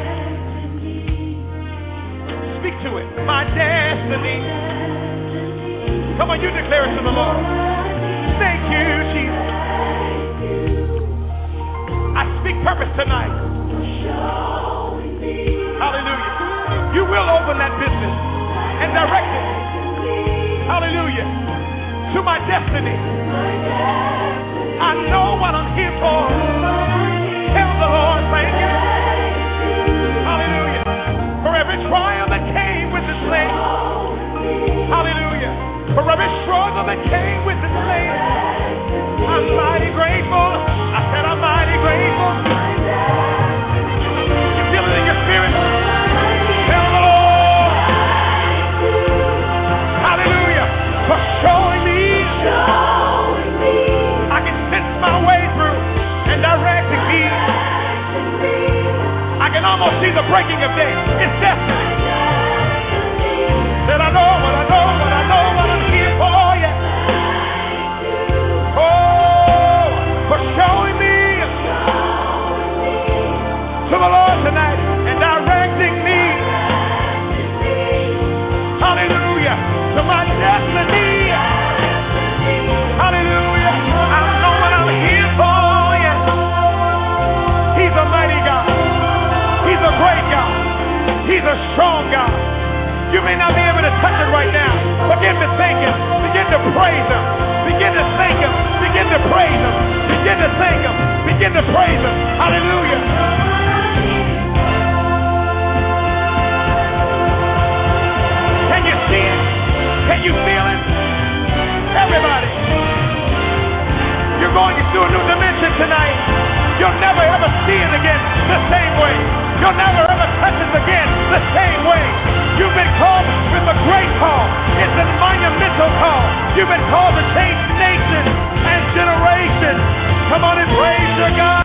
Speak to it, my destiny. Come on, you declare it to the Lord. Thank you, Jesus. I speak purpose tonight. Hallelujah. You will open that business and direct it, hallelujah, to my destiny. I know what I'm here for. Tell the Lord, thank you, hallelujah, for every trial that came with this land, hallelujah, for every struggle that came with this land. I'm mighty grateful. I said I'm mighty grateful. You feel it in your spirit? Tell the Lord, hallelujah, for showing me. I can sense my way through and directing me. I can almost see the breaking of day. It's destiny. That I know what I know, what I know, what I'm here for, yeah. Oh, for showing me to the Lord tonight and directing me. Hallelujah. To my destiny. Hallelujah. I know what I'm here for, yeah. He's a mighty God. He's a great God. He's a strong God. You may not be able to touch it right now. Begin to thank Him. Begin to praise Him. Begin to thank Him. Begin to praise Him. Begin to thank Him. Begin to praise Him. Hallelujah. to a new dimension tonight. You'll never ever see it again the same way. You'll never ever touch it again the same way. You've been called with a great call. It's a monumental call. You've been called to change nations and generations. Come on and praise your God.